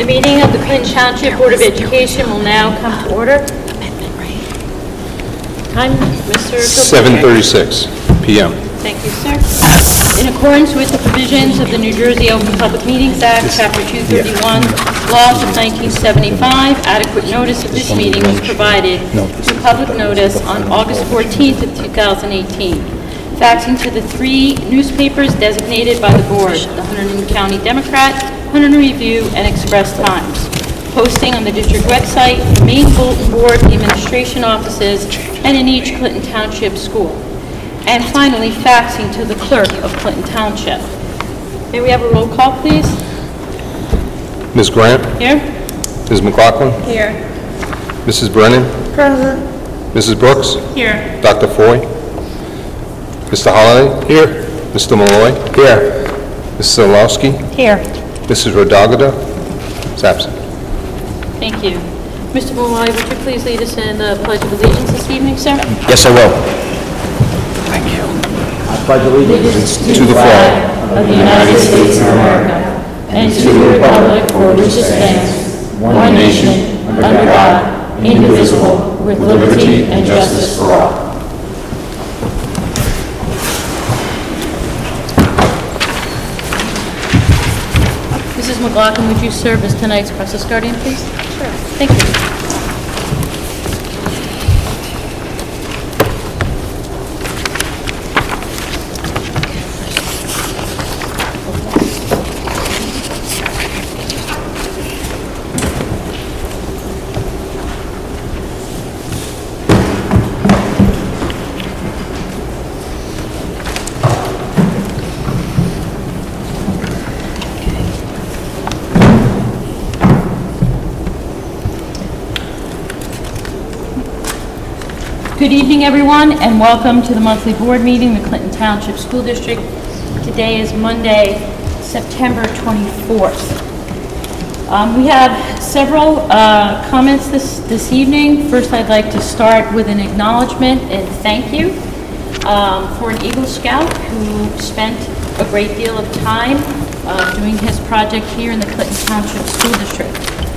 Meeting of the Clinton Township Board of Education will now come to order. Time, Mr. Kilpatrick. 7:36 p.m. Thank you, sir. In accordance with the provisions of the New Jersey Open Public Meetings Act, Chapter 231, laws of 1975, adequate notice of this meeting was provided through public notice on August 14th of 2018, faxing to the 3 newspapers designated by the board, the Hunterdon County Democrat, Hunterdon Review, and Express Times, posting on the district website, the main bulletin board, the administration offices, and in each Clinton Township school. And finally, faxing to the clerk of Clinton Township. May we have a roll call, please? Ms. Grant? Here? Ms. McLaughlin? Here. Mrs. Brennan? Present. Mrs. Brooks? Here. Dr. Foy? Mr. Holliday? Here. Mr. Malloy? Here. Mrs. Orlowski? Here. Mrs. Rodagada? Is absent. Thank you. Mr. Malloy, would you please lead us in the Pledge of Allegiance this evening, sir? Yes, I will. Thank you. I pledge allegiance To the flag of the United States of America and to the republic for which it stands, one nation, under God, indivisible, with liberty and justice for all. Mrs. McLaughlin, would you serve as tonight's process guardian, please? Sure. Thank you. Good evening, everyone, and welcome to the monthly board meeting, the Clinton Township School District. Today is Monday, September 24th. We have several comments this evening. First, I'd like to start with an acknowledgement and thank you for an Eagle Scout who spent a great deal of time doing his project here in the Clinton Township School District.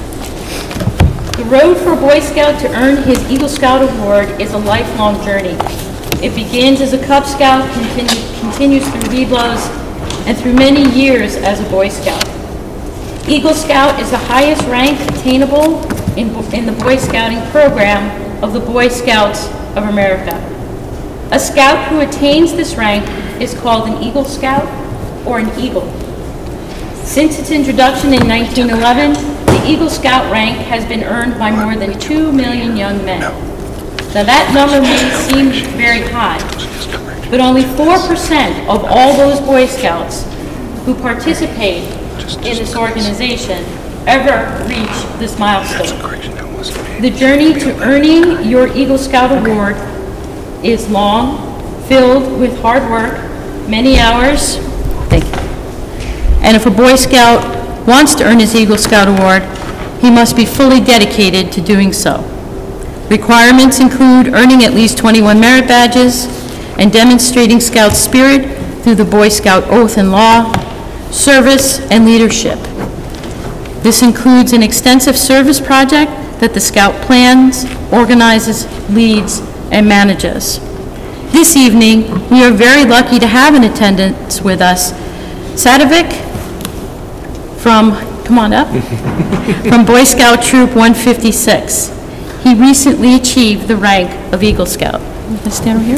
The road for a Boy Scout to earn his Eagle Scout Award is a lifelong journey. It begins as a Cub Scout, continues through Webelos, and through many years as a Boy Scout. Eagle Scout is the highest rank attainable in the Boy Scouting program of the Boy Scouts of America. A Scout who attains this rank is called an Eagle Scout or an Eagle. Since its introduction in 1911, the Eagle Scout rank has been earned by more than 2 million young men. Now that number may seem very high, but only 4% of all those Boy Scouts who participate in this organization ever reach this milestone. The journey to earning your Eagle Scout Award is long, filled with hard work, many hours. Thank you. And if a Boy Scout wants to earn his Eagle Scout Award, he must be fully dedicated to doing so. Requirements include earning at least 21 merit badges and demonstrating Scout spirit through the Boy Scout oath and law, service, and leadership. This includes an extensive service project that the Scout plans, organizes, leads, and manages. This evening, we are very lucky to have in attendance with us Sadovic from Boy Scout Troop 156. He recently achieved the rank of Eagle Scout. Let's stand over here.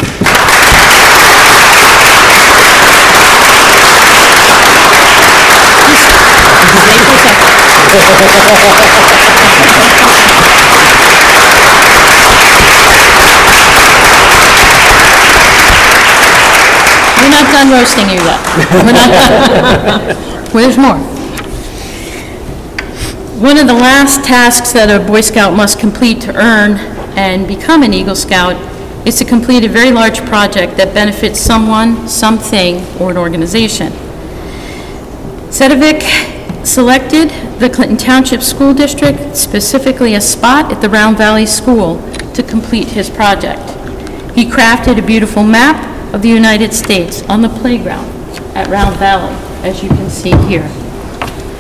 We're not done roasting you yet. Well, there's more. One of the last tasks that a Boy Scout must complete to earn and become an Eagle Scout is to complete a very large project that benefits someone, something, or an organization. Sedovic selected the Clinton Township School District, specifically a spot at the Round Valley School, to complete his project. He crafted a beautiful map of the United States on the playground at Round Valley, as you can see here. The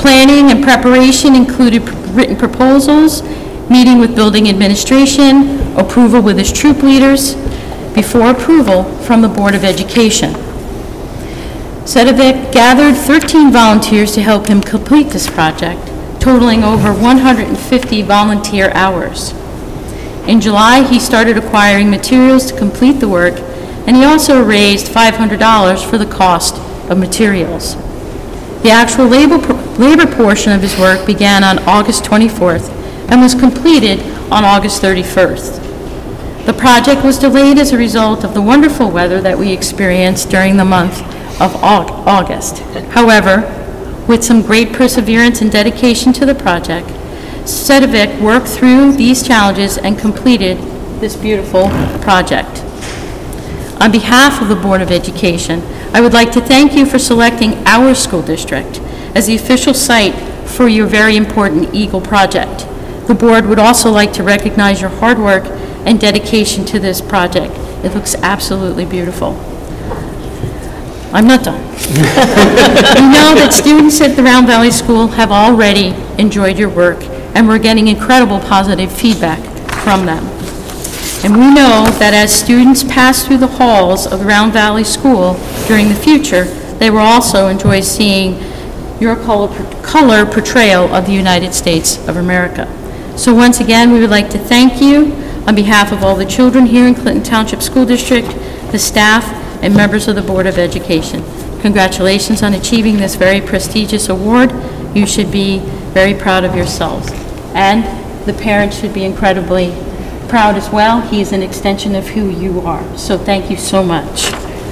planning and preparation included written proposals, meeting with building administration, approval with his troop leaders, before approval from the Board of Education. Sedovic gathered 13 volunteers to help him complete this project, totaling over 150 volunteer hours. In July, he started acquiring materials to complete the work, and he also raised $500 for the cost of materials. The actual labor portion of his work began on August 24th and was completed on August 31st. The project was delayed as a result of the wonderful weather that we experienced during the month of August. However, with some great perseverance and dedication to the project, Sedovic worked through these challenges and completed this beautiful project. On behalf of the Board of Education, I would like to thank you for selecting our school district as the official site for your very important Eagle project. The board would also like to recognize your hard work and dedication to this project. It looks absolutely beautiful. I'm not done. We know that students at the Round Valley School have already enjoyed your work, and we're getting incredible positive feedback from them. And we know that as students pass through the halls of the Round Valley School during the future, they will also enjoy seeing your color portrayal of the United States of America. So once again, we would like to thank you on behalf of all the children here in Clinton Township School District, the staff, and members of the Board of Education. Congratulations on achieving this very prestigious award. You should be very proud of yourselves. And the parents should be incredibly proud as well. He is an extension of who you are. So thank you so much.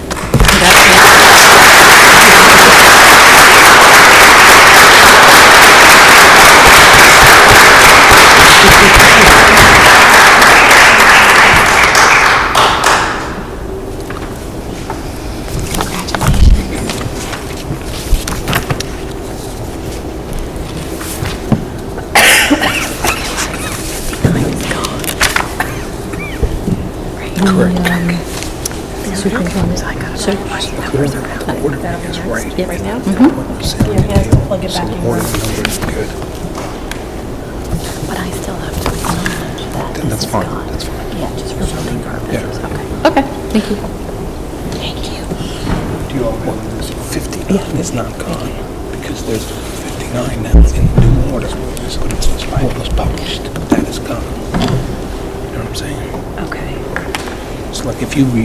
Superintendent, I got search. Order is right. Yeah, right now? So Plug it back the in. order number is good. But I still have to acknowledge that. Then that's this is fine, gone. that's fine. Yeah, just for voting purposes. Yeah. Okay. Okay, thank you. Thank you. Do you all want this? 59 is not gone, because there's 59 now in new order. So it's what was published, that is gone. You know what I'm saying? Okay. So like if you read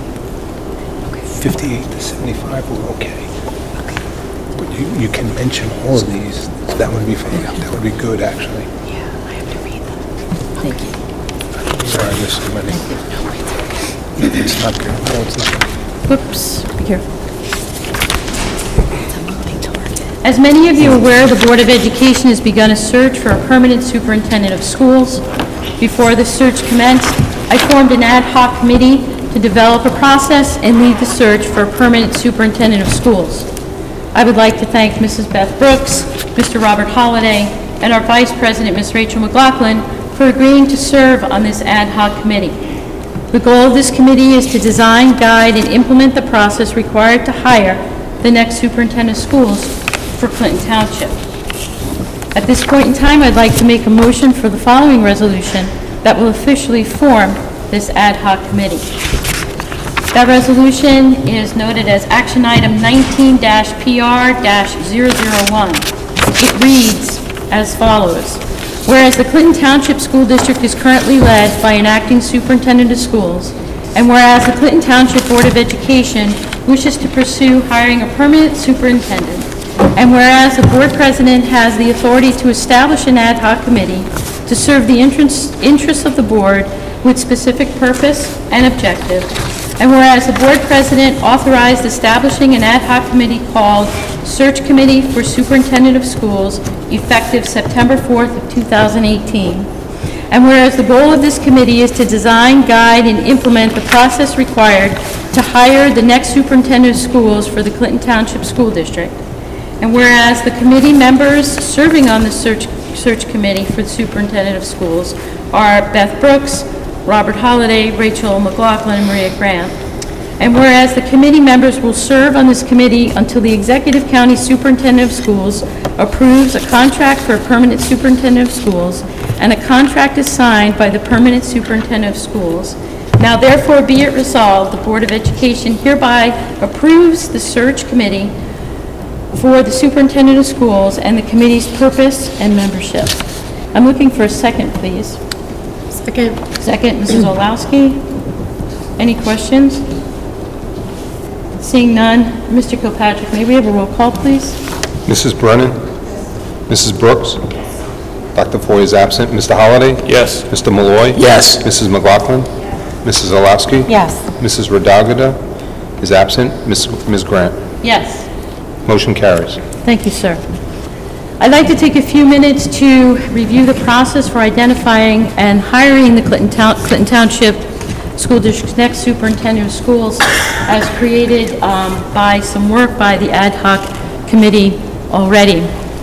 58 to 75, we're okay. But you can mention all of these, that would be fine. That would be good, actually. Yeah, I have to read them. Thank you. Sorry, there's so many. It's not good. No, it's not. Whoops, be careful. It's a moving target. As many of you are aware, the Board of Education has begun a search for a permanent superintendent of schools. Before the search commenced, I formed an ad hoc committee to develop a process and lead the search for a permanent superintendent of schools. I would like to thank Mrs. Beth Brooks, Mr. Robert Holliday, and our Vice President, Ms. Rachel McLaughlin, for agreeing to serve on this ad hoc committee. The goal of this committee is to design, guide, and implement the process required to hire the next superintendent of schools for Clinton Township. At this point in time, I'd like to make a motion for the following resolution that will officially form this ad hoc committee. That resolution is noted as action item 19-PR-001. It reads as follows. Whereas the Clinton Township School District is currently led by an acting superintendent of schools, and whereas the Clinton Township Board of Education wishes to pursue hiring a permanent superintendent, and whereas the board president has the authority to establish an ad hoc committee to serve the interests of the board with specific purpose and objective, and whereas the board president authorized establishing an ad hoc committee called Search Committee for Superintendent of Schools effective September 4th of 2018, and whereas the goal of this committee is to design, guide, and implement the process required to hire the next superintendent of schools for the Clinton Township School District, and whereas the committee members serving on the search committee for the superintendent of schools are Beth Brooks, Robert Holliday, Rachel McLaughlin, and Maria Grant. And whereas the committee members will serve on this committee until the Executive County Superintendent of Schools approves a contract for a permanent superintendent of schools, and a contract is signed by the permanent superintendent of schools. Now therefore be it resolved, the Board of Education hereby approves the search committee for the superintendent of schools and the committee's purpose and membership. I'm looking for a second, please. Second. Second, Mrs. Olowski. Any questions? Seeing none, Mr. Kilpatrick, may we have a roll call, please? Mrs. Brennan? Mrs. Brooks? Dr. Foy is absent. Mr. Holliday? Yes. Mr. Malloy? Yes. Mrs. McLaughlin? Mrs. Olowski? Yes. Mrs. Radagada is absent. Ms. Grant? Yes. Motion carries. Thank you, sir. I'd like to take a few minutes to review the process for identifying and hiring the Clinton Township School District's next superintendent of schools as created by some work by the ad hoc committee already.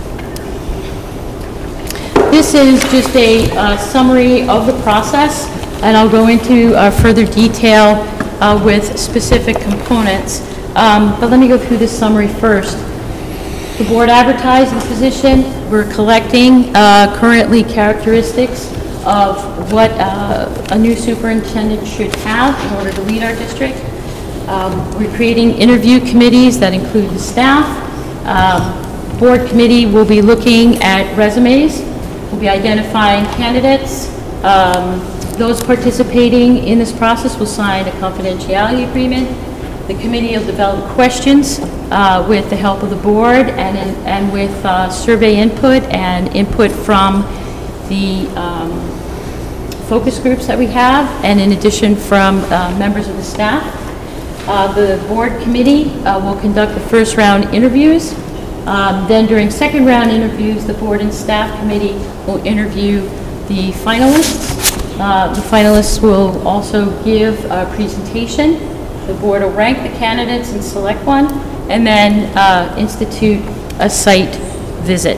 This is just a summary of the process, and I'll go into further detail with specific components. But let me go through this summary first. The board advertised the position. We're collecting currently characteristics of what a new superintendent should have in order to lead our district. We're creating interview committees that include the staff. Board committee will be looking at resumes. We'll be identifying candidates. Those participating in this process will sign a confidentiality agreement. The committee will develop questions with the help of the board and with survey input and input from the focus groups that we have, and in addition from members of the staff. The board committee will conduct the first round interviews. Then during second round interviews, the board and staff committee will interview the finalists. The finalists will also give a presentation. The board will rank the candidates and select one, and then institute a site visit.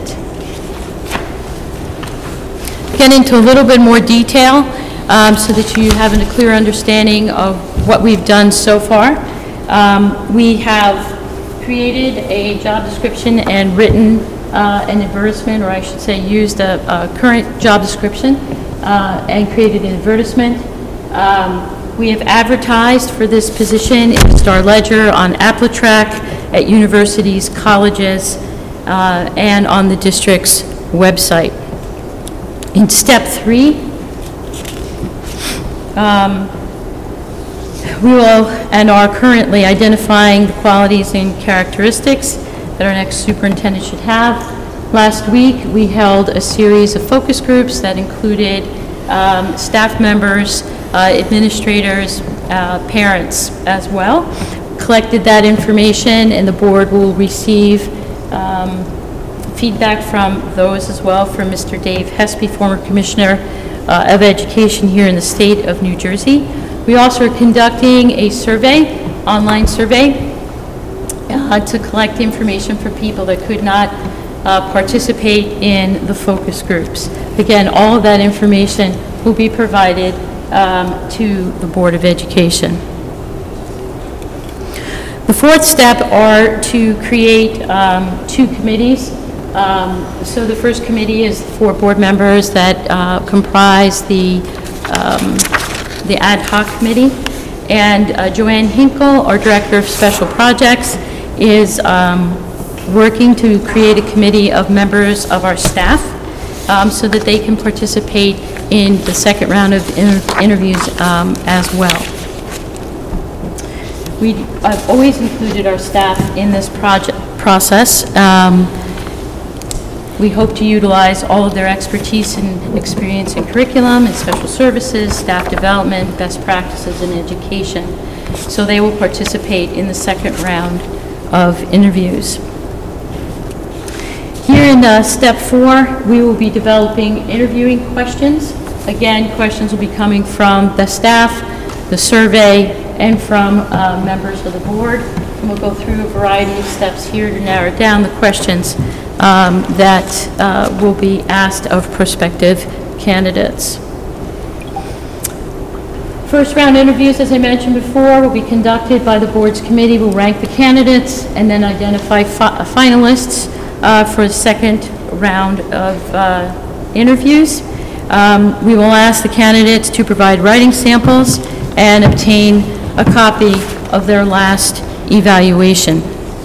Get into a little bit more detail so that you have a clear understanding of what we've done so far. We have created a job description and written an advertisement, or I should say used a current job description and created an advertisement. We have advertised for this position in Star Ledger, on Applitrack, at universities, colleges, and on the district's website. In step 3, we will and are currently identifying the qualities and characteristics that our next superintendent should have. Last week, we held a series of focus groups that included staff members, administrators, parents as well. Collected that information, and the board will receive feedback from those as well, from Mr. Dave Hespy, former Commissioner of Education here in the state of New Jersey. We also are conducting a survey, online survey, to collect information for people that could not participate in the focus groups. Again, all of that information will be provided to the Board of Education. The fourth step are to create 2 committees. So the first committee is 4 board members that comprise the ad hoc committee. And Joanne Hinkle, our Director of Special Projects, is working to create a committee of members of our staff so that they can participate in the second round of interviews as well. I've always included our staff in this process. We hope to utilize all of their expertise and experience in curriculum and special services, staff development, best practices in education. So they will participate in the second round of interviews. Here in step 4, we will be developing interviewing questions. Again, questions will be coming from the staff, the survey, and from members of the board. And we'll go through a variety of steps here to narrow down the questions that will be asked of prospective candidates. First round interviews, as I mentioned before, will be conducted by the board's committee. We'll rank the candidates and then identify finalists for the second round of interviews. We will ask the candidates to provide writing samples and obtain a copy of their last evaluation.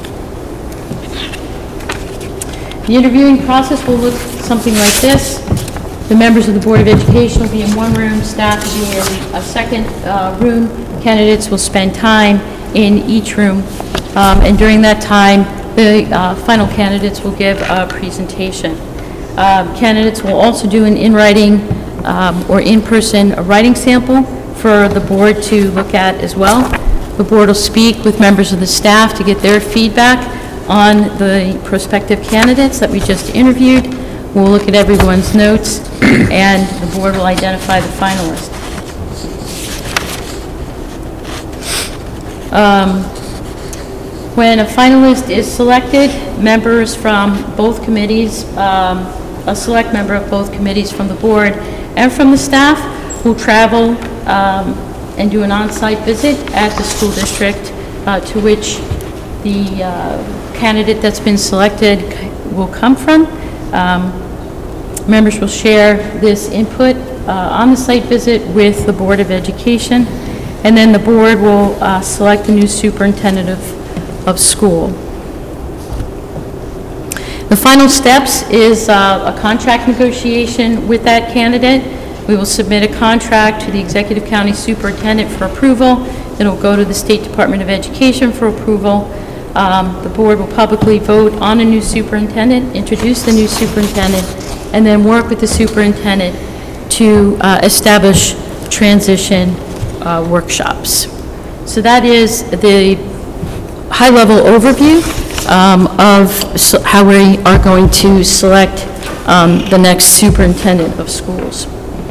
The interviewing process will look something like this. The members of the Board of Education will be in one room, staff will be in a second room. Candidates will spend time in each room, and during that time, the final candidates will give a presentation. Candidates will also do an in-writing or in-person writing sample for the board to look at as well. The board will speak with members of the staff to get their feedback on the prospective candidates that we just interviewed. We'll look at everyone's notes, and the board will identify the finalists. When a finalist is selected, members from both committees, a select member of both committees from the board and from the staff will travel and do an on-site visit at the school district to which the candidate that's been selected will come from. Members will share this input on the site visit with the Board of Education, and then the board will select the new superintendent of school. The final steps is a contract negotiation with that candidate. We will submit a contract to the Executive County Superintendent for approval. Then it will go to the State Department of Education for approval. The board will publicly vote on a new superintendent, introduce the new superintendent, and then work with the superintendent to establish transition workshops. So that is the high-level overview of how we are going to select the next superintendent of schools.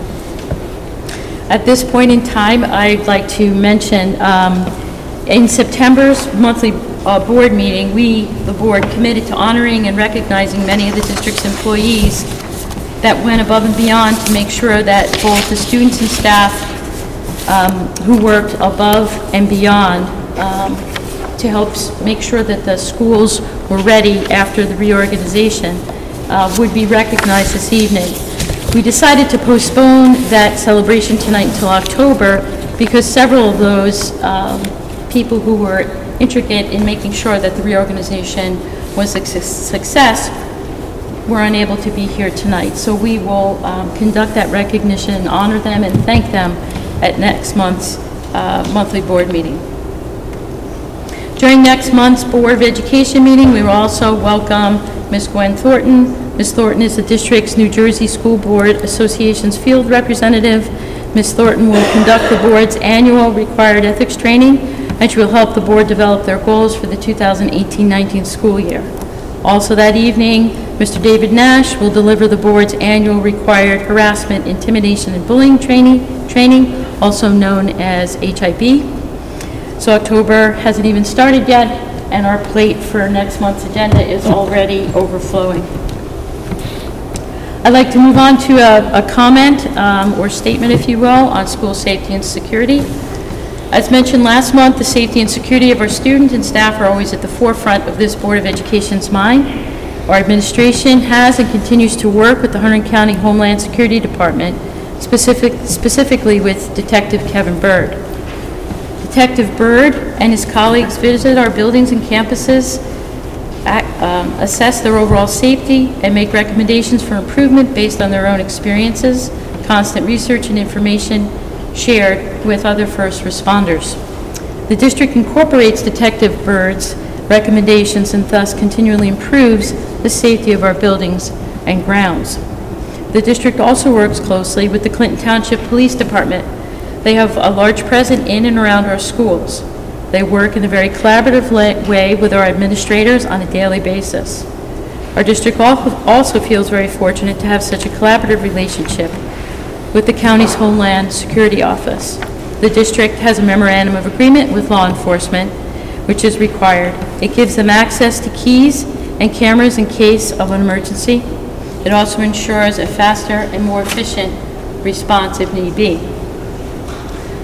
At this point in time, I'd like to mention in September's monthly board meeting, we, the board, committed to honoring and recognizing many of the district's employees that went above and beyond to make sure that both the students and staff who worked above and beyond to help make sure that the schools were ready after the reorganization would be recognized this evening. We decided to postpone that celebration tonight until October because several of those people who were intricate in making sure that the reorganization was a success were unable to be here tonight. So we will conduct that recognition and honor them and thank them at next month's monthly board meeting. During next month's Board of Education meeting, we will also welcome Ms. Gwen Thornton. Ms. Thornton is the district's New Jersey School Board Association's field representative. Ms. Thornton will conduct the board's annual required ethics training, and she will help the board develop their goals for the 2018-19 school year. Also that evening, Mr. David Nash will deliver the board's annual required harassment, intimidation, and bullying training, also known as HIB. So October hasn't even started yet, and our plate for next month's agenda is already overflowing. I'd like to move on to a comment or statement, if you will, on school safety and security. As mentioned last month, the safety and security of our students and staff are always at the forefront of this Board of Education's mind. Our administration has and continues to work with the Hunterdon County Homeland Security Department, specifically with Detective Kevin Bird. Detective Bird and his colleagues visit our buildings and campuses, assess their overall safety, and make recommendations for improvement based on their own experiences, constant research, and information shared with other first responders. The district incorporates Detective Bird's recommendations and thus continually improves the safety of our buildings and grounds. The district also works closely with the Clinton Township Police Department. They have a large presence in and around our schools. They work in a very collaborative way with our administrators on a daily basis. Our district also feels very fortunate to have such a collaborative relationship with the county's Homeland Security Office. The district has a memorandum of agreement with law enforcement, which is required. It gives them access to keys and cameras in case of an emergency. It also ensures a faster and more efficient response if need be.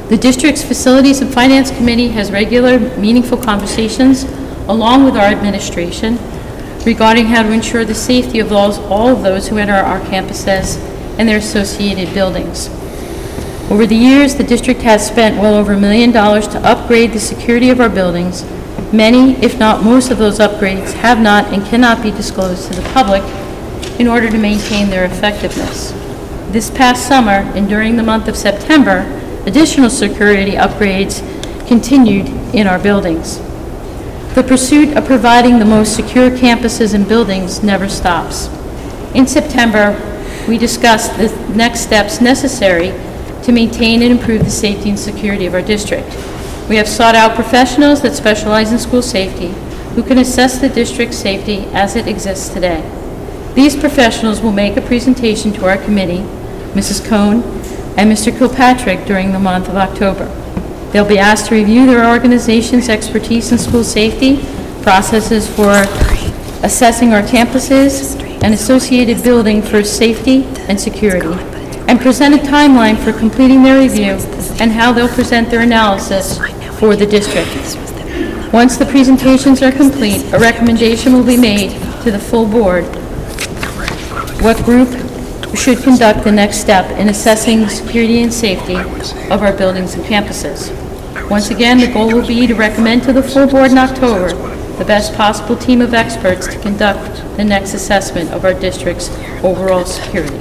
The district's Facilities and Finance Committee has regular, meaningful conversations, along with our administration, regarding how to ensure the safety of all of those who enter our campuses and their associated buildings. Over the years, the district has spent well over $1 million to upgrade the security of our buildings. Many, if not most of those upgrades have not and cannot be disclosed to the public in order to maintain their effectiveness. This past summer and during the month of September, additional security upgrades continued in our buildings. The pursuit of providing the most secure campuses and buildings never stops. In September, we discussed the next steps necessary to maintain and improve the safety and security of our district. We have sought out professionals that specialize in school safety who can assess the district's safety as it exists today. These professionals will make a presentation to our committee, Mrs. Cohn and Mr. Kilpatrick, during the month of October. They'll be asked to review their organization's expertise in school safety, processes for assessing our campuses and associated building for safety and security, and present a timeline for completing their review and how they'll present their analysis for the district. Once the presentations are complete, a recommendation will be made to the full board what group should conduct the next step in assessing the security and safety of our buildings and campuses. Once again, the goal will be to recommend to the full board in October the best possible team of experts to conduct the next assessment of our district's overall security.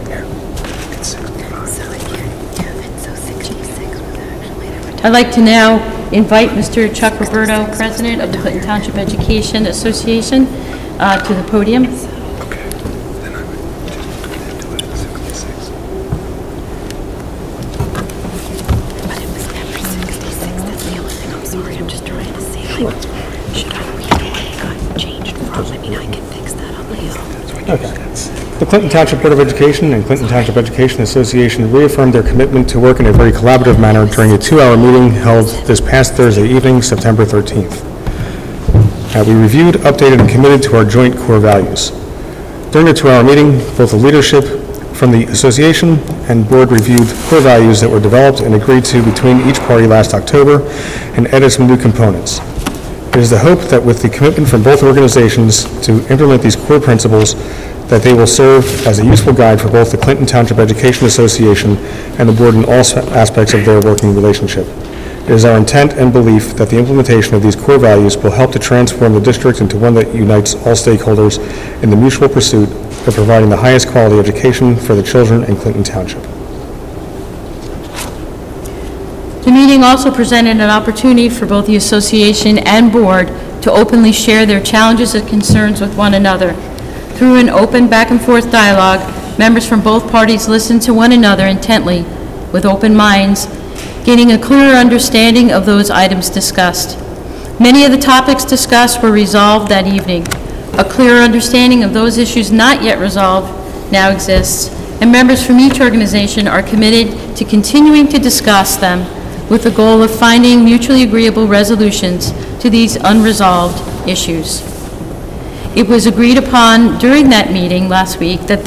I'd like to now invite Mr. Chuck Roberto, President of the Clinton Township Education Association, to the podium. The Clinton Township Board of Education and Clinton Township Education Association reaffirmed their commitment to work in a very collaborative manner during a 2-hour meeting held this past Thursday evening, September 13th. We reviewed, updated, and committed to our joint core values. During the 2-hour meeting, both the leadership from the association and board reviewed core values that were developed and agreed to between each party last October and added some new components. It is the hope that with the commitment from both organizations to implement these core principles, that they will serve as a useful guide for both the Clinton Township Education Association and the board in all aspects of their working relationship. It is our intent and belief that the implementation of these core values will help to transform the district into one that unites all stakeholders in the mutual pursuit of providing the highest quality education for the children in Clinton Township. The meeting also presented an opportunity for both the association and board to openly share their challenges and concerns with one another. Through an open back-and-forth dialogue, members from both parties listened to one another intently, with open minds, gaining a clearer understanding of those items discussed. Many of the topics discussed were resolved that evening. A clearer understanding of those issues not yet resolved now exists, and members from each organization are committed to continuing to discuss them with the goal of finding mutually agreeable resolutions to these unresolved issues. It was agreed upon during that meeting last week that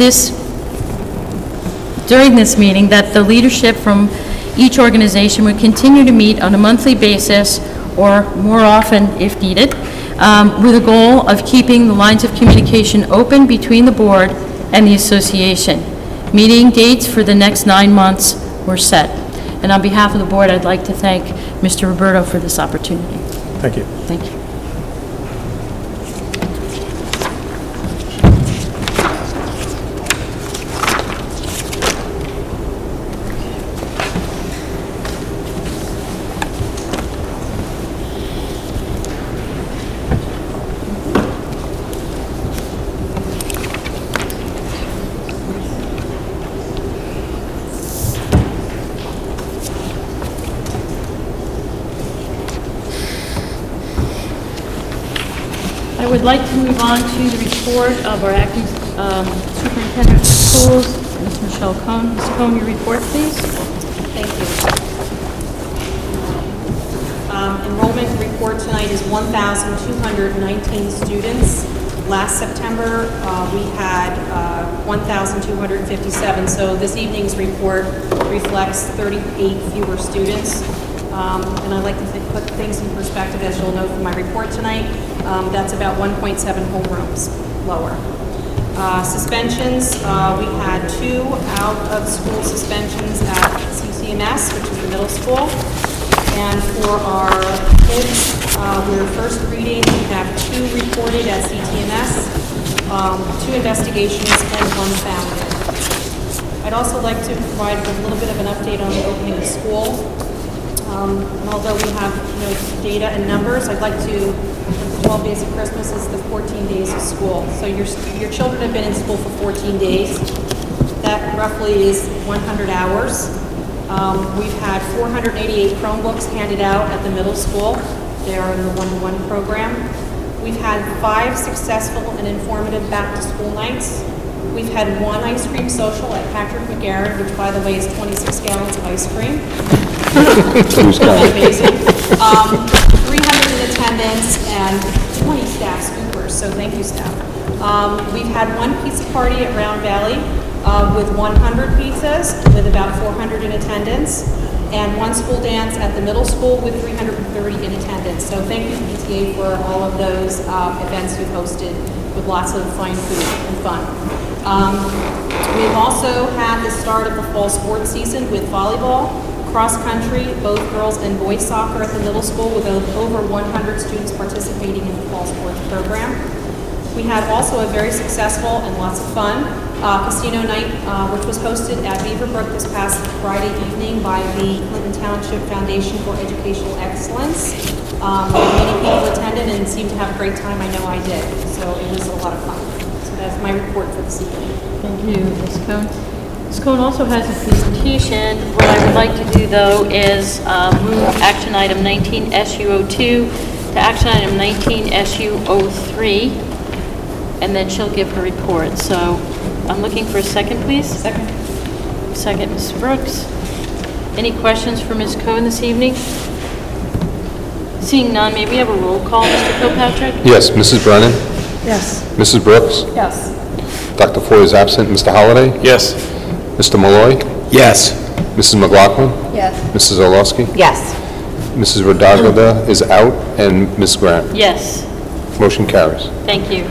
the leadership from each organization would continue to meet on a monthly basis or more often if needed, with a goal of keeping the lines of communication open between the board and the association. Meeting dates for the next 9 months were set. And on behalf of the board, I'd like to thank Mr. Roberto for this opportunity. Thank you. Thank you. I would like to move on to the report of our acting superintendent of schools, Ms. Michelle Cohn. Ms. Cohn, your report, please. Thank you. Enrollment report tonight is 1,219 students. Last September, we had 1,257, so this evening's report reflects 38 fewer students. And I'd like to put things in perspective, as you'll know from my report tonight. That's about 1.7 homerooms lower. Suspensions, we had 2 out-of-school suspensions at CCMS, which is the middle school. And for our kids, we're first reading, we have 2 reported at CTMS, 2 investigations, and 1 found. I'd also like to provide a little bit of an update on the opening of school. And although we have data and numbers, I'd like to, the 12 days of Christmas is the 14 days of school. So your children have been in school for 14 days. That roughly is 100 hours. We've had 488 Chromebooks handed out at the middle school. They are in the one-to-one program. We've had 5 successful and informative back-to-school nights. We've had 1 ice cream social at Patrick McGarren, which, by the way, is 26 gallons of ice cream. Amazing. 300 in attendance and 20 staff scoopers, so thank you, staff. We've had 1 pizza party at Round Valley with 100 pizzas, with about 400 in attendance, and 1 school dance at the middle school with 330 in attendance. So thank you, PTA, for all of those events you've hosted with lots of fine food and fun. We've also had the start of the fall sports season with volleyball, cross country, both girls and boys soccer at the middle school, with over 100 students participating in the fall sports program. We had also a very successful and lots of fun casino night, which was hosted at Beaverbrook this past Friday evening by the Clinton Township Foundation for Educational Excellence. Many people attended and seemed to have a great time. I know I did, so it was a lot of fun. So that's my report for this evening. Thank you, Ms. Cohn. Ms. Cohn also has a presentation. What I would like to do, though, is move action item 19 SU02 to action item 19 SU03, and then she'll give her report. So I'm looking for a second, please. Second. Second, Ms. Brooks. Any questions for Ms. Cohn this evening? Seeing none, may we have a roll call, Mr. Kilpatrick? Yes, Mrs. Brennan? Yes. Mrs. Brooks? Yes. Dr. Foy is absent. Mr. Holliday? Yes. Mr. Malloy? Yes. Mrs. McLaughlin? Yes. Mrs. Orlowski? Yes. Mrs. Rodagada is out, and Ms. Grant. Yes. Motion carries. Thank you.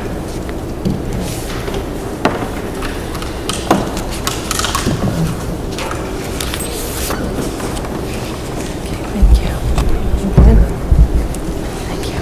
Thank you. Thank you.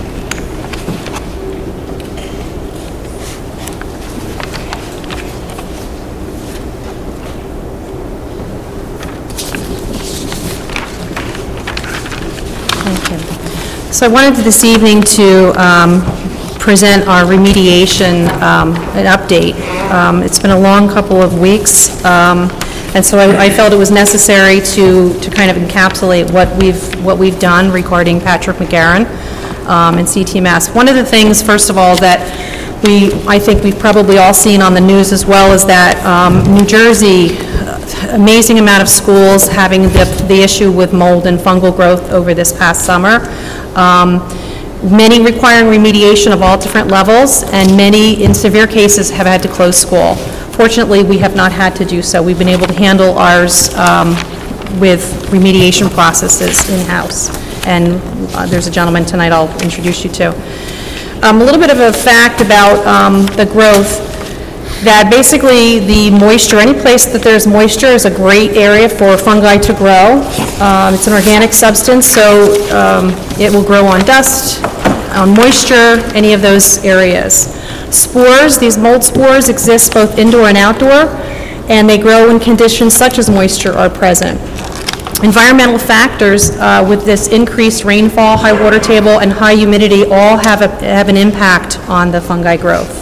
Thank you. So I wanted this evening to present our remediation, an update. It's been a long couple of weeks, and so I felt it was necessary to kind of encapsulate what we've done regarding Patrick McGarren and CTMS. One of the things, first of all, that I think we've probably all seen on the news as well, is that New Jersey, amazing amount of schools having the issue with mold and fungal growth over this past summer. Many requiring remediation of all different levels, and many, in severe cases, have had to close school. Fortunately, we have not had to do so. We've been able to handle ours with remediation processes in-house. And there's a gentleman tonight I'll introduce you to. A little bit of a fact about the growth, that basically the moisture, any place that there's moisture is a great area for fungi to grow. It's an organic substance, so it will grow on dust, on moisture, any of those areas. Spores, these mold spores exist both indoor and outdoor, and they grow in conditions such as moisture are present. Environmental factors with this increased rainfall, high water table, and high humidity all have an impact on the fungi growth.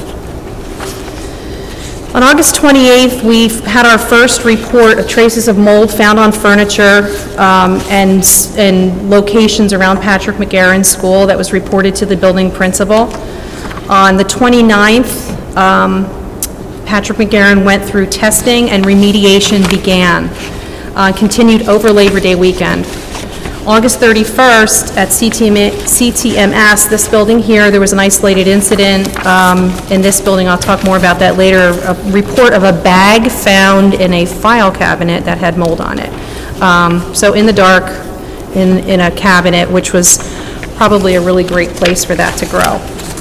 On August 28th, we had our first report of traces of mold found on furniture and locations around Patrick McGarren School. That was reported to the building principal. On the 29th, Patrick McGarren went through testing and remediation began. Continued over Labor Day weekend. August 31st, at CTMS, this building here, there was an isolated incident in this building. I'll talk more about that later. A report of a bag found in a file cabinet that had mold on it. So in the dark, in a cabinet, which was probably a really great place for that to grow.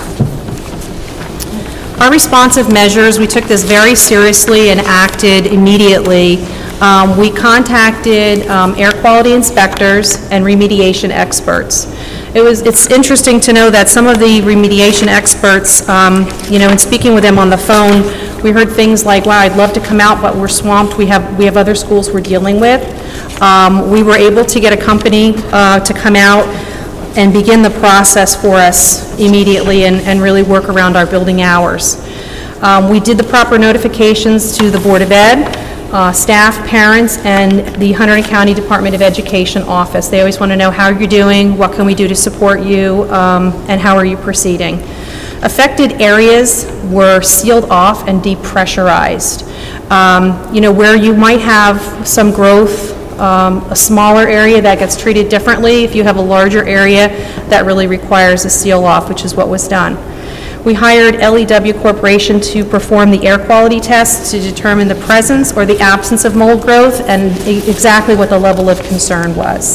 Our responsive measures, we took this very seriously and acted immediately. We contacted air quality inspectors and remediation experts. It's interesting to know that some of the remediation experts, in speaking with them on the phone, we heard things like, wow, I'd love to come out, but we're swamped. We have other schools we're dealing with. We were able to get a company to come out and begin the process for us immediately and really work around our building hours. We did the proper notifications to the Board of Ed, staff, parents, and the Hunterdon County Department of Education office. They always want to know how you're doing, what can we do to support you, and how are you proceeding. Affected areas were sealed off and depressurized. Where you might have some growth, a smaller area that gets treated differently. If you have a larger area, that really requires a seal off, which is what was done. We hired LEW Corporation to perform the air quality tests to determine the presence or the absence of mold growth and exactly what the level of concern was.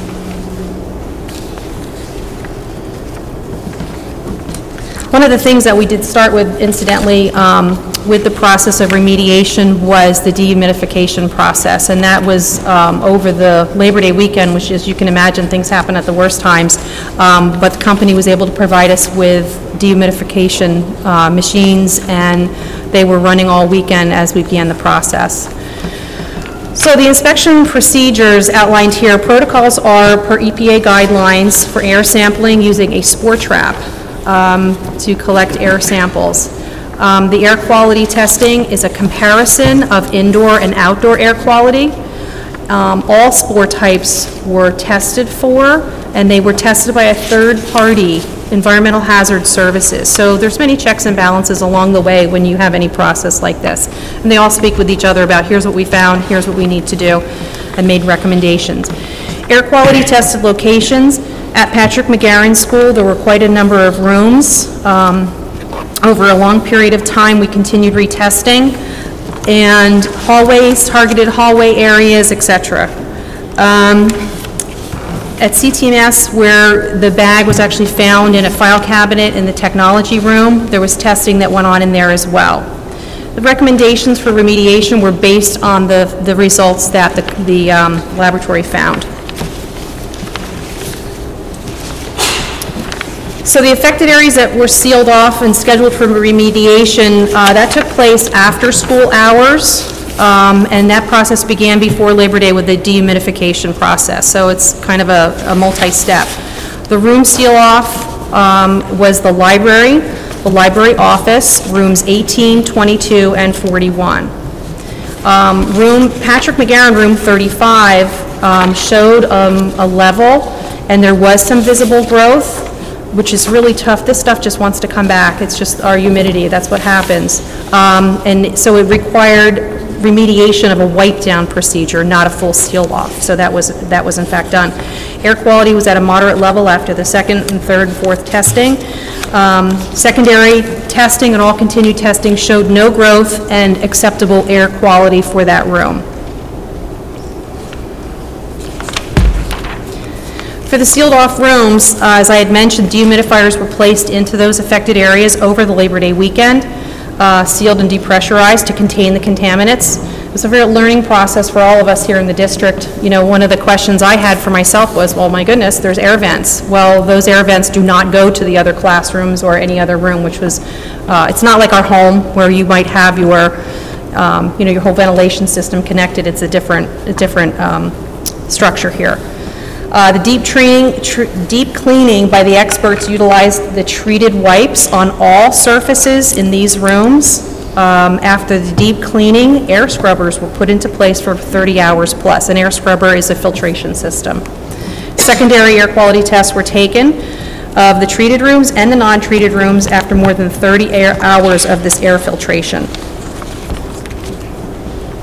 One of the things that we did start with, incidentally, with the process of remediation was the dehumidification process, and that was over the Labor Day weekend, which, as you can imagine, things happen at the worst times, but the company was able to provide us with dehumidification machines, and they were running all weekend as we began the process. So the inspection procedures outlined here, protocols are per EPA guidelines for air sampling using a spore trap to collect air samples. The air quality testing is a comparison of indoor and outdoor air quality. All spore types were tested for, and they were tested by a third party, Environmental Hazard Services. So there's many checks and balances along the way when you have any process like this. And they all speak with each other about here's what we found, here's what we need to do, and made recommendations. Air quality tested locations. At Patrick McGarren School, there were quite a number of rooms. Over a long period of time, we continued retesting, and hallways, targeted hallway areas, etc. At CTMS, where the bag was actually found in a file cabinet in the technology room, there was testing that went on in there as well. The recommendations for remediation were based on the results that the laboratory found. So the affected areas that were sealed off and scheduled for remediation, that took place after school hours, and that process began before Labor Day with the dehumidification process. So it's kind of a multi-step. The room seal-off was the library office, rooms 18, 22, and 41. Patrick McGarren, room 35, showed a level, and there was some visible growth, which is really tough. This stuff just wants to come back. It's just our humidity. That's what happens. And so it required remediation of a wipe-down procedure, not a full seal-off. So that was in fact done. Air quality was at a moderate level after the second and third and fourth testing. Secondary testing and all continued testing showed no growth and acceptable air quality for that room. For the sealed-off rooms, as I had mentioned, dehumidifiers were placed into those affected areas over the Labor Day weekend, sealed and depressurized to contain the contaminants. It was a real learning process for all of us here in the district. You know, one of the questions I had for myself was, well, my goodness, there's air vents. Well, those air vents do not go to the other classrooms or any other room, which was, it's not like our home where you might have your, your whole ventilation system connected. It's a different structure here. The deep cleaning by the experts utilized the treated wipes on all surfaces in these rooms. After the deep cleaning, air scrubbers were put into place for 30 hours plus. An air scrubber is a filtration system. Secondary air quality tests were taken of the treated rooms and the non-treated rooms after more than 30 hours of this air filtration.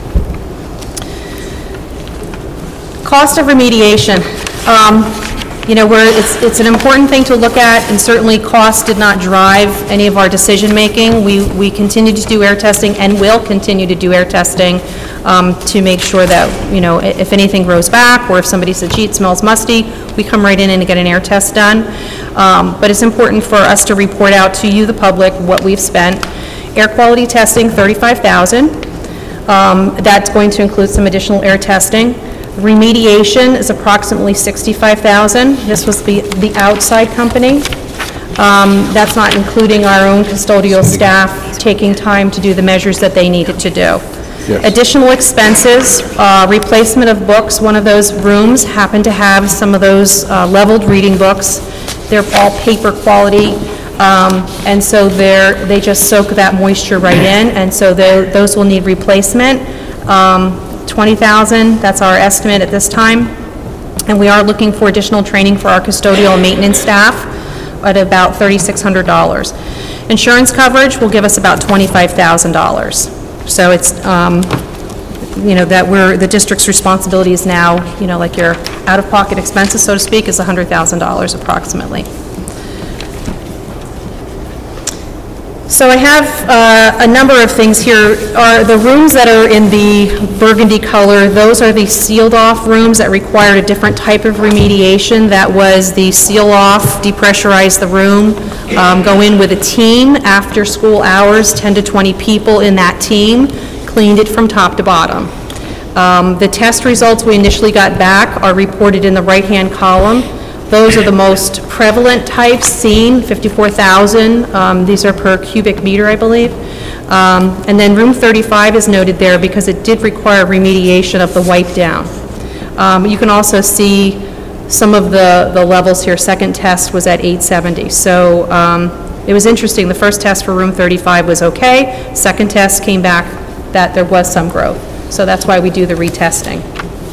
Cost of remediation. it's an important thing to look at, and certainly cost did not drive any of our decision-making. We continue to do air testing and will continue to do air testing to make sure that, if anything grows back, or if somebody says, gee, it smells musty, we come right in and get an air test done. But it's important for us to report out to you, the public, what we've spent. Air quality testing, $35,000. That's going to include some additional air testing. Remediation is approximately $65,000. This was the outside company. That's not including our own custodial staff taking time to do the measures that they needed to do. Yes. Additional expenses, replacement of books. One of those rooms happened to have some of those leveled reading books. They're all paper quality, and so they just soak that moisture right in, and so those will need replacement. $20,000, that's our estimate at this time. And we are looking for additional training for our custodial and maintenance staff at about $3,600. Insurance coverage will give us about $25,000. So it's, that the district's responsibility is now, like your out-of-pocket expenses, so to speak, is $100,000 approximately. So I have a number of things here. The rooms that are in the burgundy color, those are the sealed-off rooms that required a different type of remediation. That was the seal-off, depressurize the room, go in with a team after school hours, 10 to 20 people in that team, cleaned it from top to bottom. The test results we initially got back are reported in the right-hand column. Those are the most prevalent types seen, 54,000. These are per cubic meter, I believe. And then room 35 is noted there because it did require remediation of the wipe down. You can also see some of the levels here. Second test was at 870. So it was interesting. The first test for room 35 was okay. Second test came back that there was some growth. So that's why we do the retesting.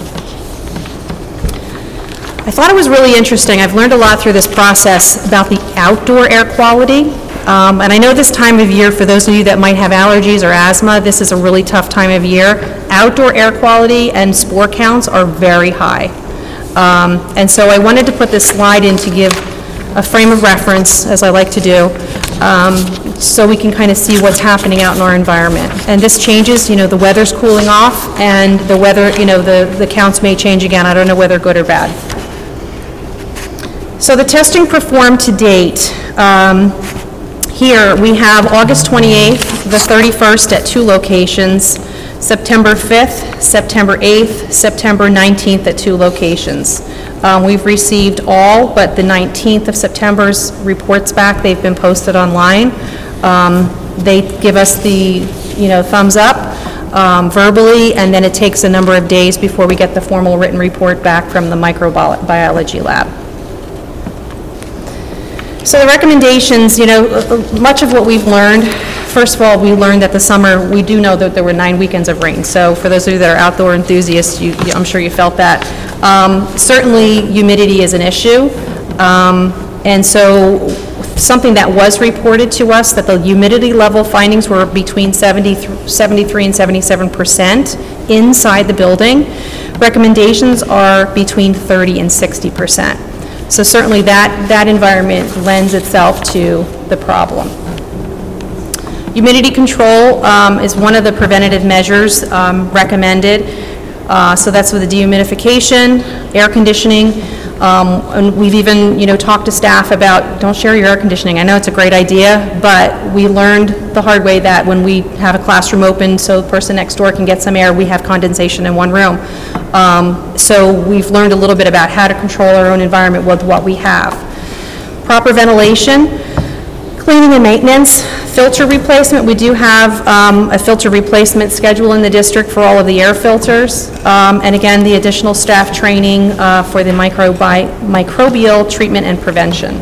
I thought it was really interesting. I've learned a lot through this process about the outdoor air quality. And I know this time of year, for those of you that might have allergies or asthma, this is a really tough time of year. Outdoor air quality and spore counts are very high. And so I wanted to put this slide in to give a frame of reference, as I like to do, so we can kind of see what's happening out in our environment. And this changes, the weather's cooling off, and the weather, the counts may change again. I don't know whether good or bad. So the testing performed to date, here we have August 28th, the 31st at 2 locations, September 5th, September 8th, September 19th at 2 locations. We've received all but the 19th of September's reports back. They've been posted online. They give us the, thumbs up verbally, and then it takes a number of days before we get the formal written report back from the microbiology lab. So the recommendations, much of what we've learned, first of all, we learned that the summer, we do know that there were 9 weekends of rain. So for those of you that are outdoor enthusiasts, I'm sure you felt that. Certainly, humidity is an issue. And so something that was reported to us, that the humidity level findings were between 73 and 77% inside the building. Recommendations are between 30 and 60%. So certainly that environment lends itself to the problem. Humidity control is one of the preventative measures recommended. So that's with the dehumidification, air conditioning, and we've even, talked to staff about don't share your air conditioning. I know it's a great idea, but we learned the hard way that when we have a classroom open so the person next door can get some air, we have condensation in one room. So we've learned a little bit about how to control our own environment with what we have. Proper ventilation, cleaning and maintenance, filter replacement. We do have a filter replacement schedule in the district for all of the air filters. And again, the additional staff training for the microbial treatment and prevention.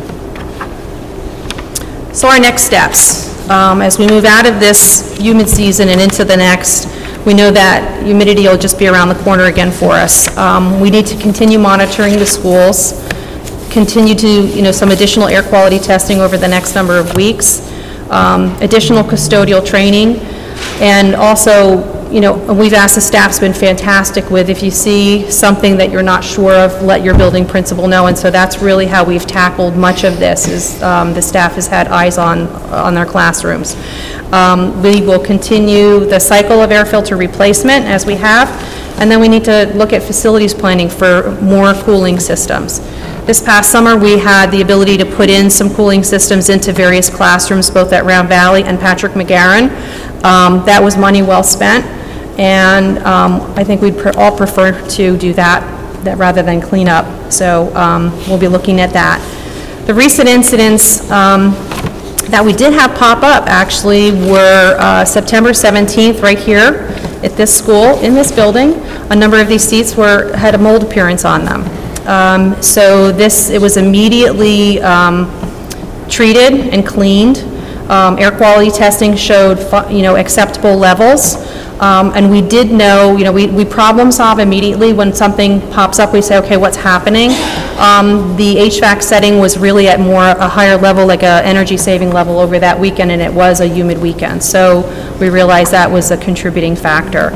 So our next steps, as we move out of this humid season and into the next, we know that humidity will just be around the corner again for us. We need to continue monitoring the schools, continue to, some additional air quality testing over the next number of weeks, additional custodial training, and also we've asked, the staff's been fantastic with, if you see something that you're not sure of, let your building principal know, and so that's really how we've tackled much of this, is the staff has had eyes on their classrooms. We will continue the cycle of air filter replacement as we have, and then we need to look at facilities planning for more cooling systems. This past summer, we had the ability to put in some cooling systems into various classrooms, both at Round Valley and Patrick McGarren. That was money well spent, and I think we'd all prefer to do that rather than clean up. So we'll be looking at that. The recent incidents that we did have pop up actually were September 17th, right here at this school, in this building. A number of these seats had a mold appearance on them. So it was immediately treated and cleaned. Air quality testing showed, acceptable levels. And we did know, we problem solve immediately when something pops up. We say, okay, what's happening? The HVAC setting was really at a higher level, like a energy saving level over that weekend, and it was a humid weekend. So we realized that was a contributing factor.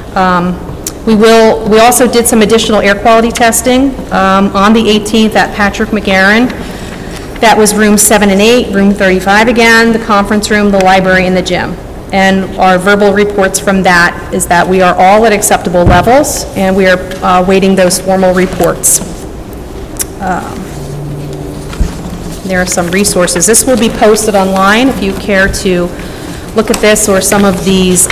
We also did some additional air quality testing on the 18th at Patrick McGarren. That was room 7 and 8, room 35 again, the conference room, the library, and the gym. And our verbal reports from that is that we are all at acceptable levels, and we are waiting those formal reports. There are some resources. This will be posted online if you care to look at this or some of these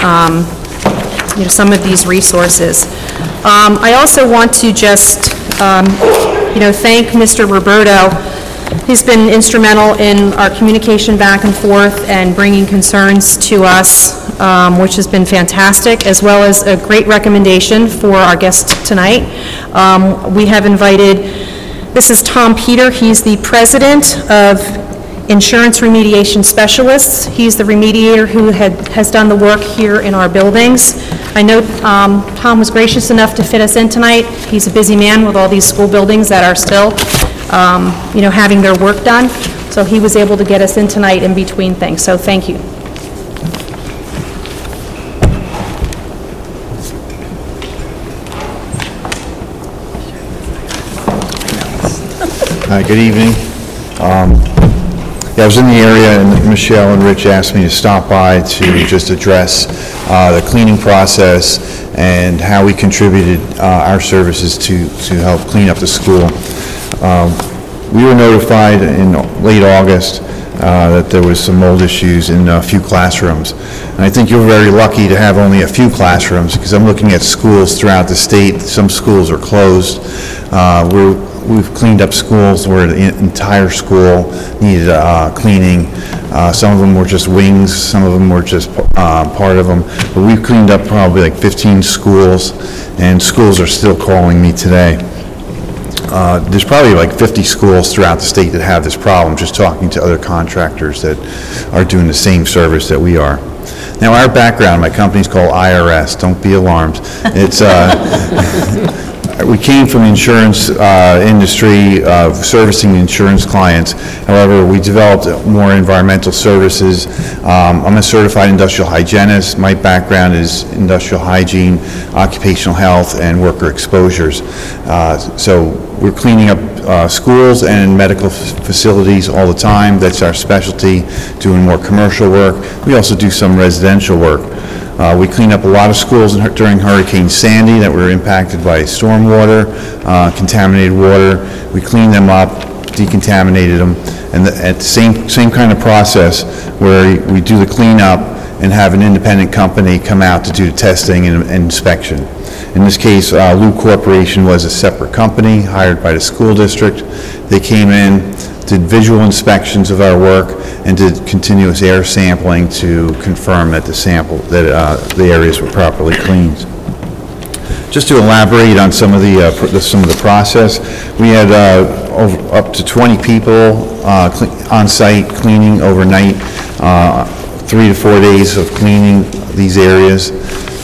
resources. I also want to just, thank Mr. Roberto. He's been instrumental in our communication back and forth and bringing concerns to us, which has been fantastic, as well as a great recommendation for our guest tonight. We have invited, this is Tom Peter. He's the president of Insurance Remediation Specialists. He's the remediator who has done the work here in our buildings. I know Tom was gracious enough to fit us in tonight. He's a busy man with all these school buildings that are still, having their work done. So he was able to get us in tonight in between things. So thank you. Hi, good evening. I was in the area, and Michelle and Rich asked me to stop by to just address the cleaning process and how we contributed our services to help clean up the school. We were notified in late August that there was some mold issues in a few classrooms. And I think you're very lucky to have only a few classrooms, because I'm looking at schools throughout the state. Some schools are closed. We've cleaned up schools where the entire school needed cleaning. Some of them were just wings, some of them were just part of them. But we've cleaned up probably like 15 schools, and schools are still calling me today. There's probably like 50 schools throughout the state that have this problem, just talking to other contractors that are doing the same service that we are. Now, our background, my company's called IRS, don't be alarmed. It's we came from the insurance industry, servicing the insurance clients. However, we developed more environmental services. I'm a certified industrial hygienist. My background is industrial hygiene, occupational health, and worker exposures. So we're cleaning up schools and medical facilities all the time. That's our specialty, doing more commercial work. We also do some residential work. We cleaned up a lot of schools during Hurricane Sandy that were impacted by stormwater, contaminated water. We cleaned them up, decontaminated them, and at the same kind of process where we do the cleanup and have an independent company come out to do the testing and inspection. In this case, Lou Corporation was a separate company hired by the school district. They came in, did visual inspections of our work, and did continuous air sampling to confirm that the areas were properly cleaned. Just to elaborate on some of the process, we had up to 20 people on site cleaning overnight, 3 to 4 days of cleaning these areas.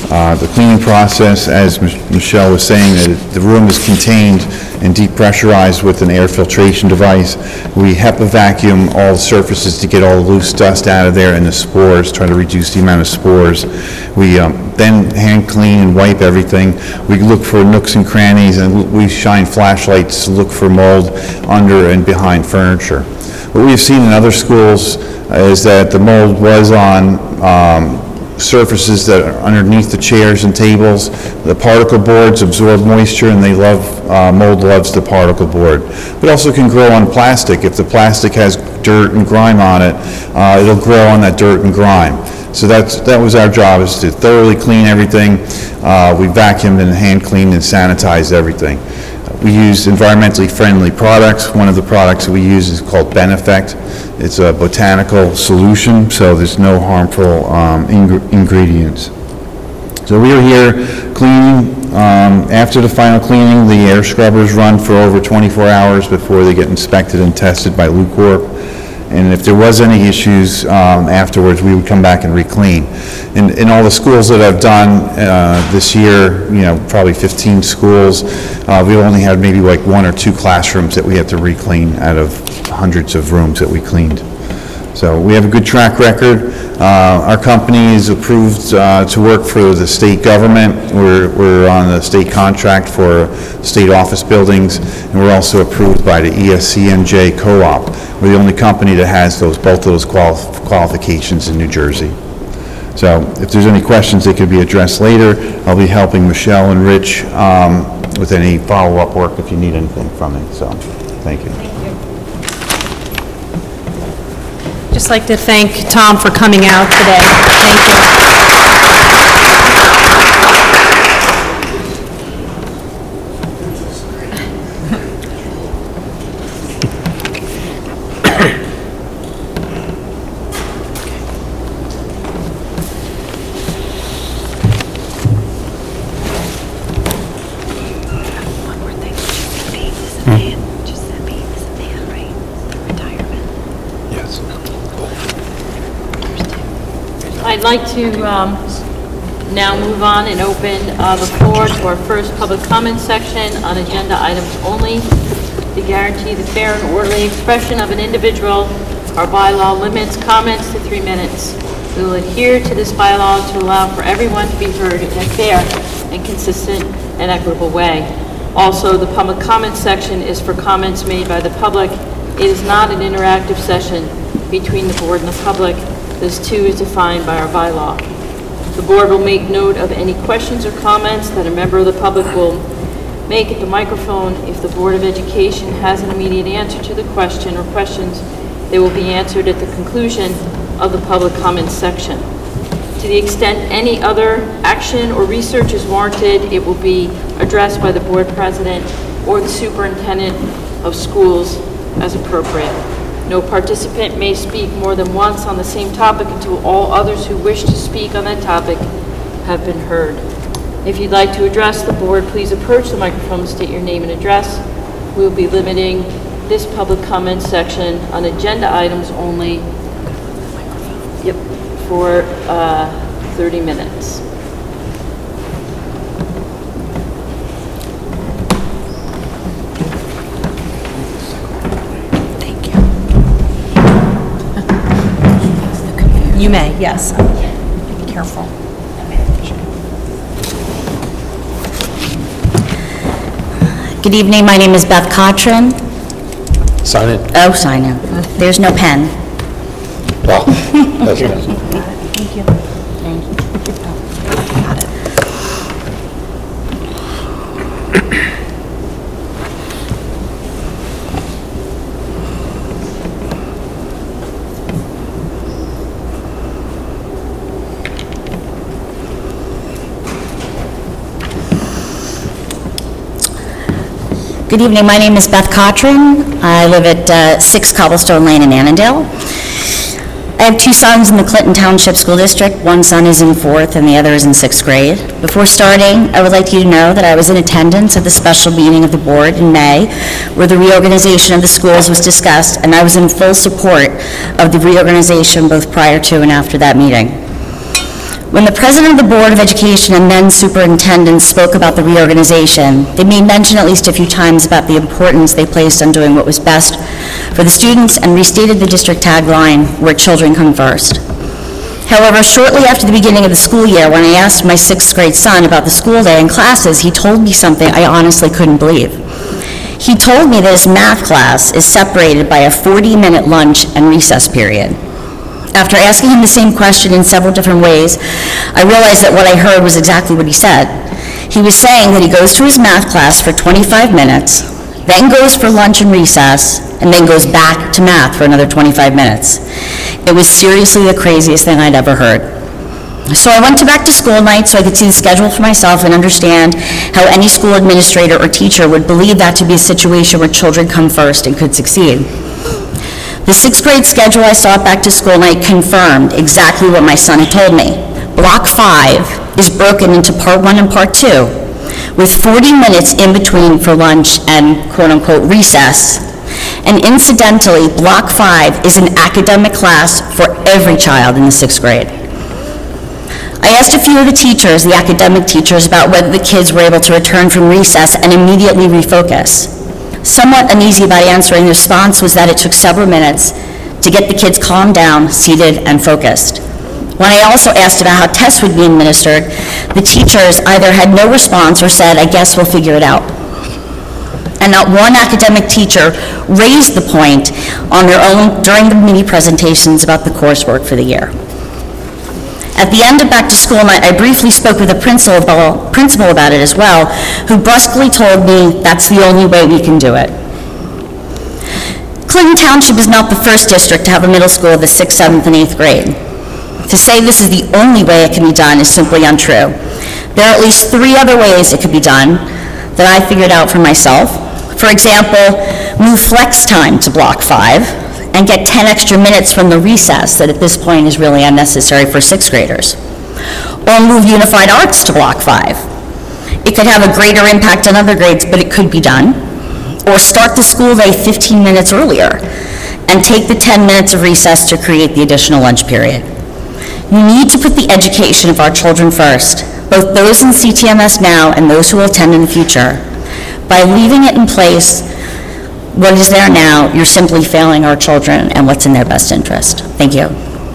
The cleaning process, as Michelle was saying, the room is contained and depressurized with an air filtration device. We HEPA vacuum all the surfaces to get all the loose dust out of there and the spores, try to reduce the amount of spores. We then hand clean and wipe everything. We look for nooks and crannies, and we shine flashlights to look for mold under and behind furniture. What we've seen in other schools is that the mold was on surfaces that are underneath the chairs and tables. The particle boards absorb moisture, and they love, mold loves the particle board. But also can grow on plastic. If the plastic has dirt and grime on it, it'll grow on that dirt and grime. So that was our job, is to thoroughly clean everything. We vacuumed and hand cleaned and sanitized everything. We use environmentally friendly products. One of the products that we use is called Beneffect. It's a botanical solution, so there's no harmful ingredients. So we are here cleaning. After the final cleaning, the air scrubbers run for over 24 hours before they get inspected and tested by LuCorp. And if there was any issues afterwards, we would come back and re-clean. In all the schools that I've done this year, probably 15 schools, we only had maybe like 1 or 2 classrooms that we had to re-clean out of hundreds of rooms that we cleaned. So we have a good track record. Our company is approved to work for the state government. We're on the state contract for state office buildings, and we're also approved by the ESCNJ Co-op. We're the only company that has both of those qualifications in New Jersey. So if there's any questions, they could be addressed later. I'll be helping Michelle and Rich with any follow-up work if you need anything from me. So thank you. Just like to thank Tom for coming out today. Thank you. I'd like to now move on and open the floor to our first public comment section on agenda items only. To guarantee the fair and orderly expression of an individual, our bylaw limits comments to 3 minutes. We will adhere to this bylaw to allow for everyone to be heard in a fair and consistent and equitable way. Also, the public comment section is for comments made by the public. It is not an interactive session between the board and the public. This too is defined by our bylaw. The board will make note of any questions or comments that a member of the public will make at the microphone. If the Board of Education has an immediate answer to the question or questions, they will be answered at the conclusion of the public comments section. To the extent any other action or research is warranted, it will be addressed by the board president or the superintendent of schools as appropriate. No participant may speak more than once on the same topic until all others who wish to speak on that topic have been heard. If you'd like to address the board, please approach the microphone, state your name and address. We'll be limiting this public comment section on agenda items only for 30 minutes. You may, yes. Be careful. Good evening, my name is Beth Cochran. Sign it. Oh, sign in. There's no pen. Well, that's good. Thank you. Thank you. Got it. Good evening, my name is Beth Cochran. I live at 6 Cobblestone Lane in Annandale. I have 2 sons in the Clinton Township School District. One son is in 4th and the other is in 6th grade. Before starting, I would like you to know that I was in attendance at the special meeting of the board in May, where the reorganization of the schools was discussed, and I was in full support of the reorganization both prior to and after that meeting. When the president of the Board of Education and then superintendent spoke about the reorganization, they made mention at least a few times about the importance they placed on doing what was best for the students and restated the district tagline, "Where children come first." However, shortly after the beginning of the school year, when I asked my 6th grade son about the school day and classes, he told me something I honestly couldn't believe. He told me that his math class is separated by a 40-minute lunch and recess period. After asking him the same question in several different ways, I realized that what I heard was exactly what he said. He was saying that he goes to his math class for 25 minutes, then goes for lunch and recess, and then goes back to math for another 25 minutes. It was seriously the craziest thing I'd ever heard. So I went to back to school night so I could see the schedule for myself and understand how any school administrator or teacher would believe that to be a situation where children come first and could succeed. The 6th grade schedule I saw at back to school night confirmed exactly what my son had told me. Block 5 is broken into part 1 and part 2, with 40 minutes in between for lunch and quote-unquote recess. And incidentally, block 5 is an academic class for every child in the 6th grade. I asked a few of the teachers, the academic teachers, about whether the kids were able to return from recess and immediately refocus. Somewhat uneasy about answering, the response was that it took several minutes to get the kids calmed down, seated, and focused. When I also asked about how tests would be administered, the teachers either had no response or said, "I guess we'll figure it out." And not one academic teacher raised the point on their own during the mini presentations about the coursework for the year. At the end of back to school night, I briefly spoke with the principal about it as well, who brusquely told me that's the only way we can do it. Clinton Township is not the first district to have a middle school of the 6th, 7th, and 8th grade. To say this is the only way it can be done is simply untrue. There are at least 3 other ways it could be done that I figured out for myself. For example, move flex time to block 5 and get 10 extra minutes from the recess that at this point is really unnecessary for 6th graders. Or move unified arts to block 5. It could have a greater impact on other grades, but it could be done. Or start the school day 15 minutes earlier and take the 10 minutes of recess to create the additional lunch period. You need to put the education of our children first, both those in CTMS now and those who will attend in the future. By leaving it in place, what is there now, you're simply failing our children and what's in their best interest. Thank you.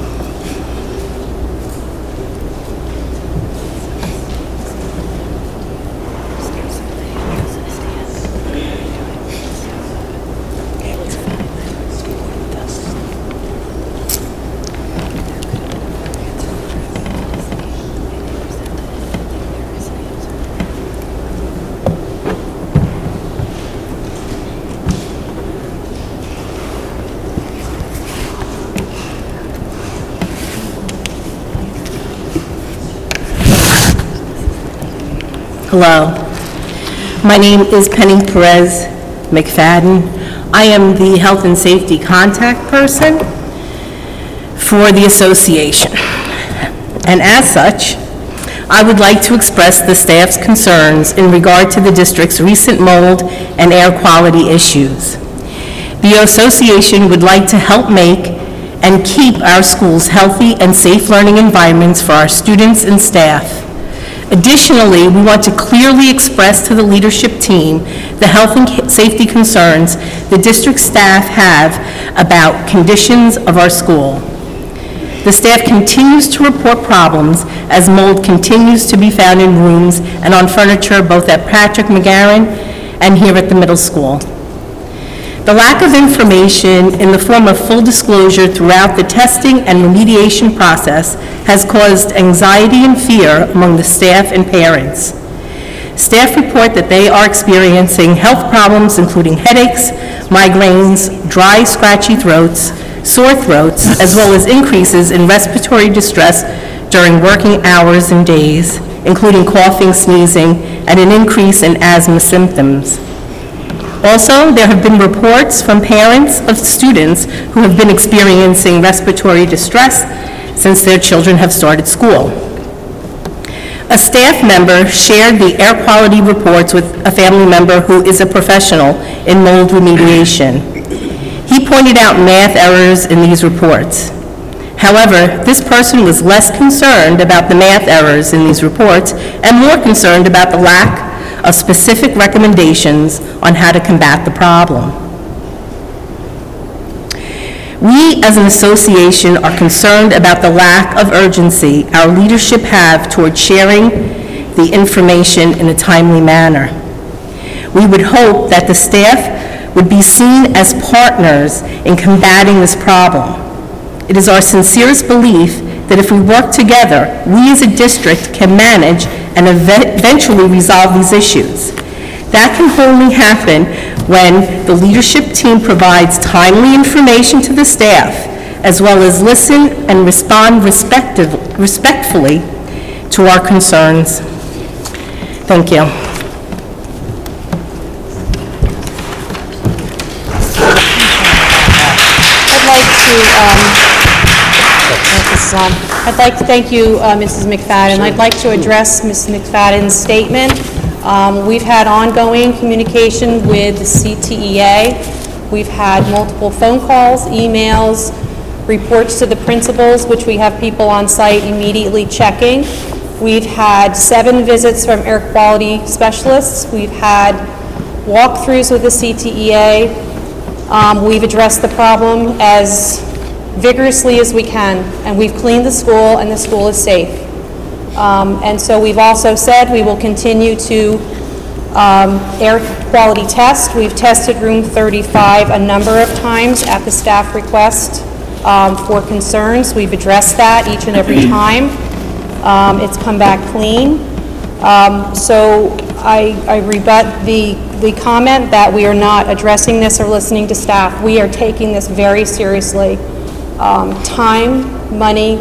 Hello. My name is Penny Perez McFadden. I am the health and safety contact person for the association. And as such, I would like to express the staff's concerns in regard to the district's recent mold and air quality issues. The association would like to help make and keep our schools healthy and safe learning environments for our students and staff. Additionally, we want to clearly express to the leadership team the health and safety concerns the district staff have about conditions of our school. The staff continues to report problems as mold continues to be found in rooms and on furniture both at Patrick McGarren and here at the middle school. The lack of information in the form of full disclosure throughout the testing and remediation process has caused anxiety and fear among the staff and parents. Staff report that they are experiencing health problems including headaches, migraines, dry, scratchy throats, sore throats, as well as increases in respiratory distress during working hours and days, including coughing, sneezing, and an increase in asthma symptoms. Also, there have been reports from parents of students who have been experiencing respiratory distress since their children have started school. A staff member shared the air quality reports with a family member who is a professional in mold remediation. He pointed out math errors in these reports. However, this person was less concerned about the math errors in these reports and more concerned about the lack of specific recommendations on how to combat the problem. We, as an association, are concerned about the lack of urgency our leadership have toward sharing the information in a timely manner. We would hope that the staff would be seen as partners in combating this problem. It is our sincerest belief that if we work together, we as a district can manage and eventually resolve these issues. That can only happen when the leadership team provides timely information to the staff, as well as listen and respond respectfully to our concerns. Thank you. I'd like to thank you, Mrs. McFadden. I'd like to address Ms. McFadden's statement. We've had ongoing communication with the CTEA. We've had multiple phone calls, emails, reports to the principals, which we have people on site immediately checking. We've had 7 visits from air quality specialists. We've had walkthroughs with the CTEA. We've addressed the problem as vigorously as we can, and we've cleaned the school, and the school is safe. And so we've also said we will continue to air quality test. We've tested room 35 a number of times at the staff request for concerns. We've addressed that each and every time. It's come back clean. So I rebut the comment that we are not addressing this or listening to staff. We are taking this very seriously. Time, money,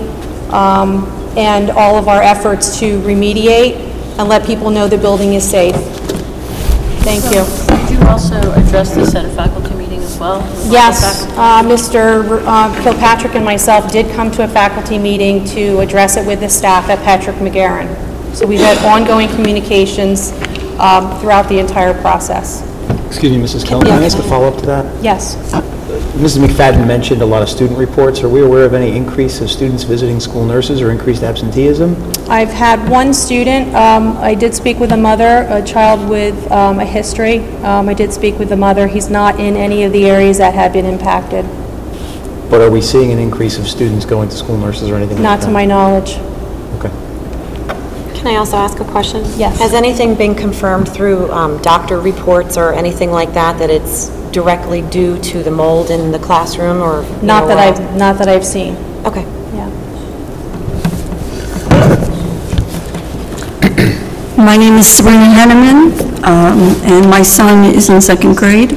and all of our efforts to remediate and let people know the building is safe. Thank you. Did you also address this at a faculty meeting as well? Yes, Mr. Kilpatrick and myself did come to a faculty meeting to address it with the staff at Patrick McGarren. So we've had ongoing communications throughout the entire process. Excuse me, Mrs. Keller, can I ask a follow-up to that? Yes. Mrs. McFadden mentioned a lot of student reports. Are we aware of any increase of students visiting school nurses or increased absenteeism? I've had one student. I did speak with a mother, a child with a history. I did speak with the mother. He's not in any of the areas that have been impacted. But are we seeing an increase of students going to school nurses or anything like that? Not to my knowledge. Okay. Can I also ask a question? Yes. Has anything been confirmed through doctor reports or anything like that, that it's directly due to the mold in the classroom, or not that I've seen. Okay. Yeah. My name is Sabrina Henneman, and my son is in 2nd grade.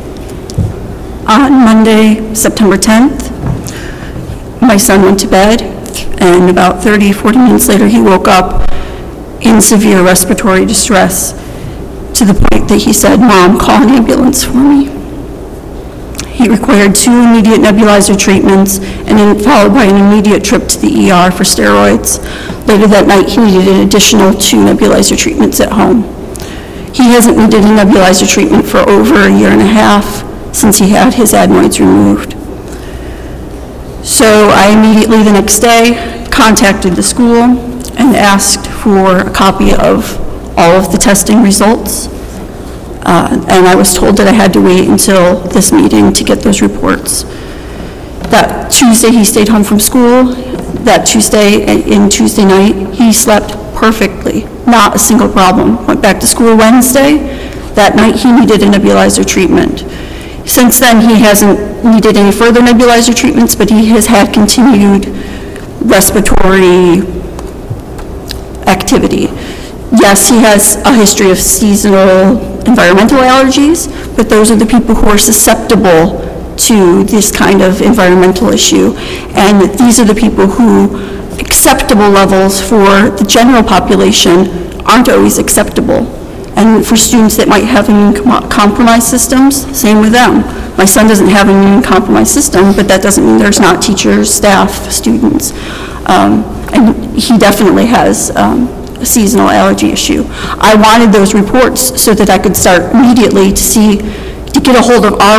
On Monday, September 10th, my son went to bed, and about 30-40 minutes later he woke up in severe respiratory distress, to the point that he said, "Mom, call an ambulance for me." He required 2 immediate nebulizer treatments, and then followed by an immediate trip to the ER for steroids. Later that night, he needed an additional 2 nebulizer treatments at home. He hasn't needed a nebulizer treatment for over a year and a half since he had his adenoids removed. So I immediately, the next day, contacted the school and asked for a copy of all of the testing results. And I was told that I had to wait until this meeting to get those reports. That Tuesday, he stayed home from school. That Tuesday and Tuesday night, he slept perfectly, not a single problem. Went back to school Wednesday. That night, he needed a nebulizer treatment. Since then, he hasn't needed any further nebulizer treatments, but he has had continued respiratory activity. Yes, he has a history of seasonal environmental allergies, but those are the people who are susceptible to this kind of environmental issue. And these are the people who acceptable levels for the general population aren't always acceptable. And for students that might have immune-compromised systems, same with them. My son doesn't have an immune-compromised system, but that doesn't mean there's not teachers, staff, students. And he definitely has a seasonal allergy issue. I wanted those reports so that I could start immediately to get a hold of our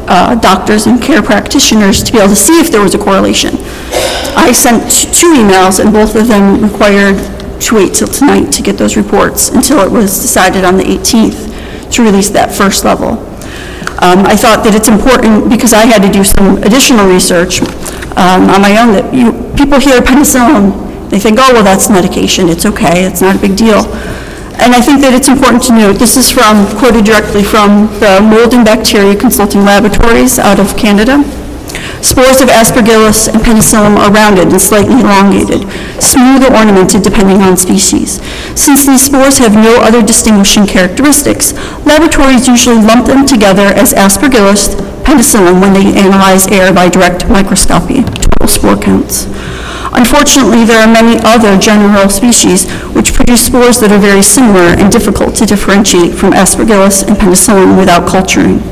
doctors and care practitioners to be able to see if there was a correlation. I sent 2 emails, and both of them required to wait till tonight to get those reports until it was decided on the 18th to release that first level. I thought that it's important, because I had to do some additional research on my own, that people hear penicillin, they think, oh, well, that's medication, it's okay, it's not a big deal. And I think that it's important to note, this is quoted directly from the Mold and Bacteria Consulting Laboratories out of Canada. Spores of Aspergillus and penicillium are rounded and slightly elongated, smooth or ornamented depending on species. Since these spores have no other distinguishing characteristics, laboratories usually lump them together as Aspergillus penicillium when they analyze air by direct microscopy, total spore counts. Unfortunately, there are many other general species which produce spores that are very similar and difficult to differentiate from Aspergillus and penicillium without culturing.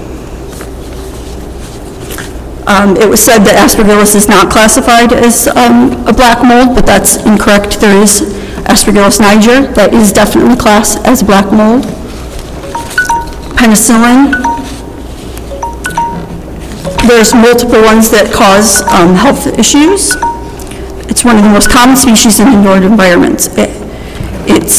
It was said that Aspergillus is not classified as a black mold, but that's incorrect. There is Aspergillus niger that is definitely classed as black mold. Penicillin, there's multiple ones that cause health issues. It's one of the most common species in indoor environments. It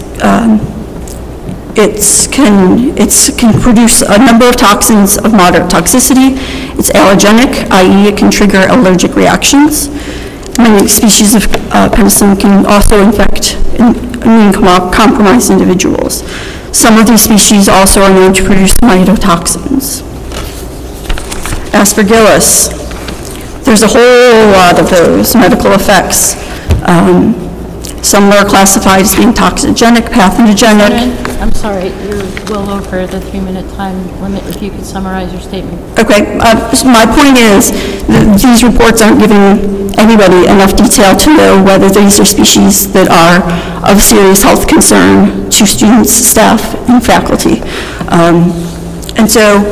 can produce a number of toxins of moderate toxicity. It's allergenic, i.e. it can trigger allergic reactions. Many species of penicillin can also infect immune-compromised individuals. Some of these species also are known to produce myotoxins. Aspergillus, there's a whole lot of those medical effects. Some are classified as being toxigenic, pathogenic. I'm sorry, you're well over the 3-minute time limit. If you could summarize your statement. Okay, so my point is that these reports aren't giving anybody enough detail to know whether these are species that are of serious health concern to students, staff, and faculty. And so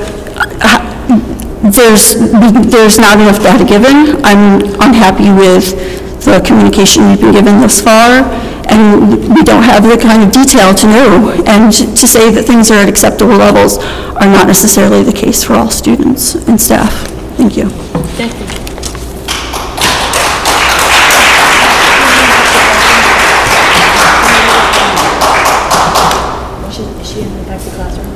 there's not enough data given. I'm unhappy with the communication we've been given thus far, and we don't have the kind of detail to know, and to say that things are at acceptable levels are not necessarily the case for all students and staff. Thank you. Thank you. Is she in the back of the classroom?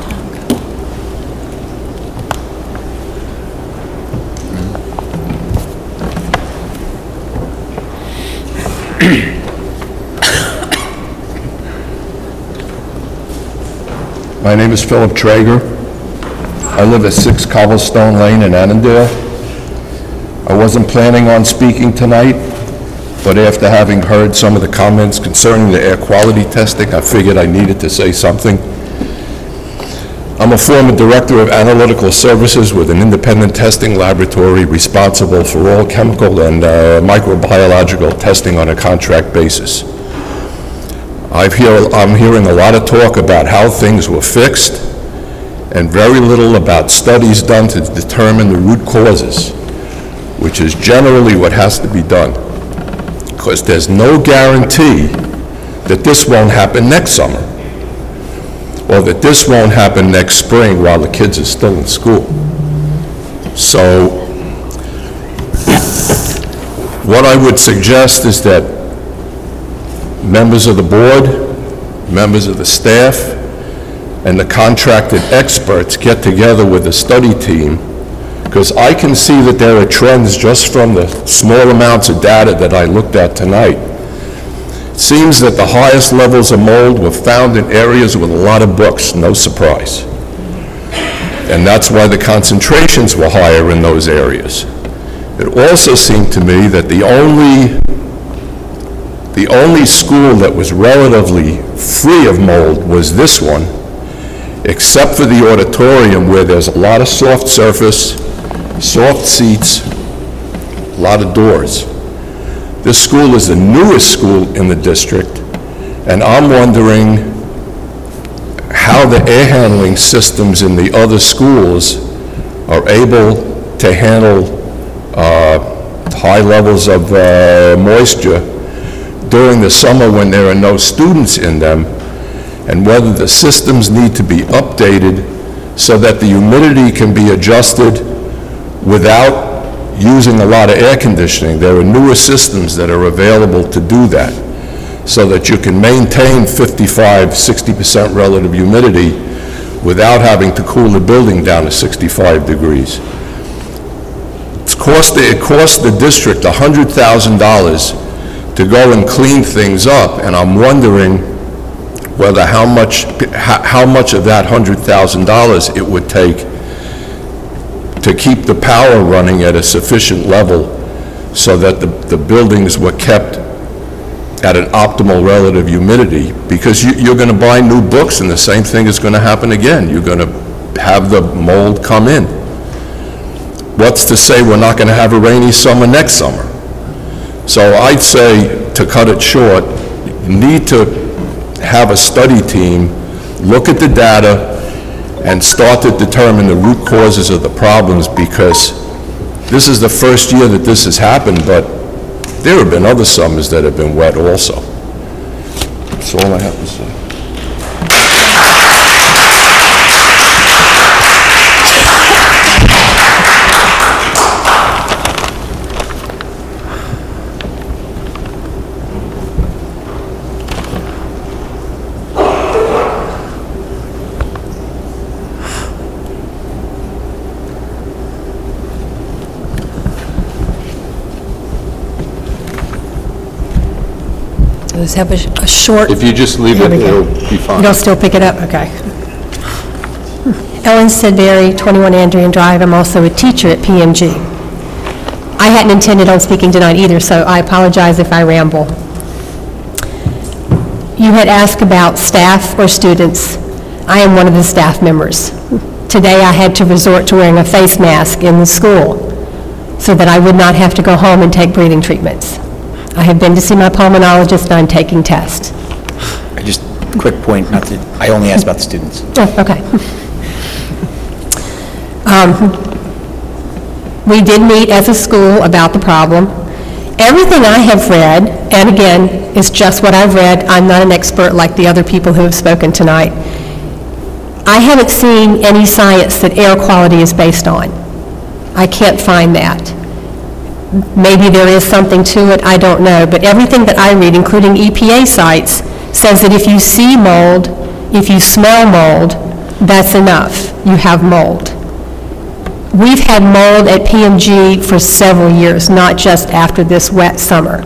My name is Philip Traeger. I live at 6 Cobblestone Lane in Annandale. I wasn't planning on speaking tonight, but after having heard some of the comments concerning the air quality testing, I figured I needed to say something. I'm a former director of analytical services with an independent testing laboratory responsible for all chemical and microbiological testing on a contract basis. I'm hearing a lot of talk about how things were fixed and very little about studies done to determine the root causes, which is generally what has to be done, because there's no guarantee that this won't happen next summer, or that this won't happen next spring while the kids are still in school. So what I would suggest is that members of the board, members of the staff, and the contracted experts get together with the study team, because I can see that there are trends just from the small amounts of data that I looked at tonight. It seems that the highest levels of mold were found in areas with a lot of brooks, no surprise. And that's why the concentrations were higher in those areas. It also seemed to me that the only school that was relatively free of mold was this one, except for the auditorium where there's a lot of soft surface, soft seats, a lot of doors. This school is the newest school in the district, and I'm wondering how the air handling systems in the other schools are able to handle high levels of moisture during the summer when there are no students in them, and whether the systems need to be updated so that the humidity can be adjusted without using a lot of air conditioning. There are newer systems that are available to do that, so that you can maintain 55, 60% relative humidity without having to cool the building down to 65 degrees. It cost the district $100,000 to go and clean things up, and I'm wondering whether how much of that $100,000 it would take to keep the power running at a sufficient level so that the buildings were kept at an optimal relative humidity, because you're going to buy new books and the same thing is going to happen again. You're going to have the mold come in. What's to say we're not going to have a rainy summer next summer? So I'd say, to cut it short, you need to have a study team look at the data and start to determine the root causes of the problems, because this is the first year that this has happened, but there have been other summers that have been wet also. That's all I have to say. Let's have a short... If you just leave it, it'll be fine. You'll still pick it up? Okay. Ellen Sidbury, 21 Andrian Drive. I'm also a teacher at PMG. I hadn't intended on speaking tonight either, so I apologize if I ramble. You had asked about staff or students. I am one of the staff members. Today I had to resort to wearing a face mask in the school so that I would not have to go home and take breathing treatments. I have been to see my pulmonologist and I'm taking tests. Just a quick point, I only asked about the students. Oh, okay. We did meet as a school about the problem. Everything I have read, and again, it's just what I've read, I'm not an expert like the other people who have spoken tonight. I haven't seen any science that air quality is based on. I can't find that. Maybe there is something to it, I don't know, but everything that I read, including EPA sites, says that if you see mold, if you smell mold, that's enough. You have mold. We've had mold at PMG for several years, not just after this wet summer.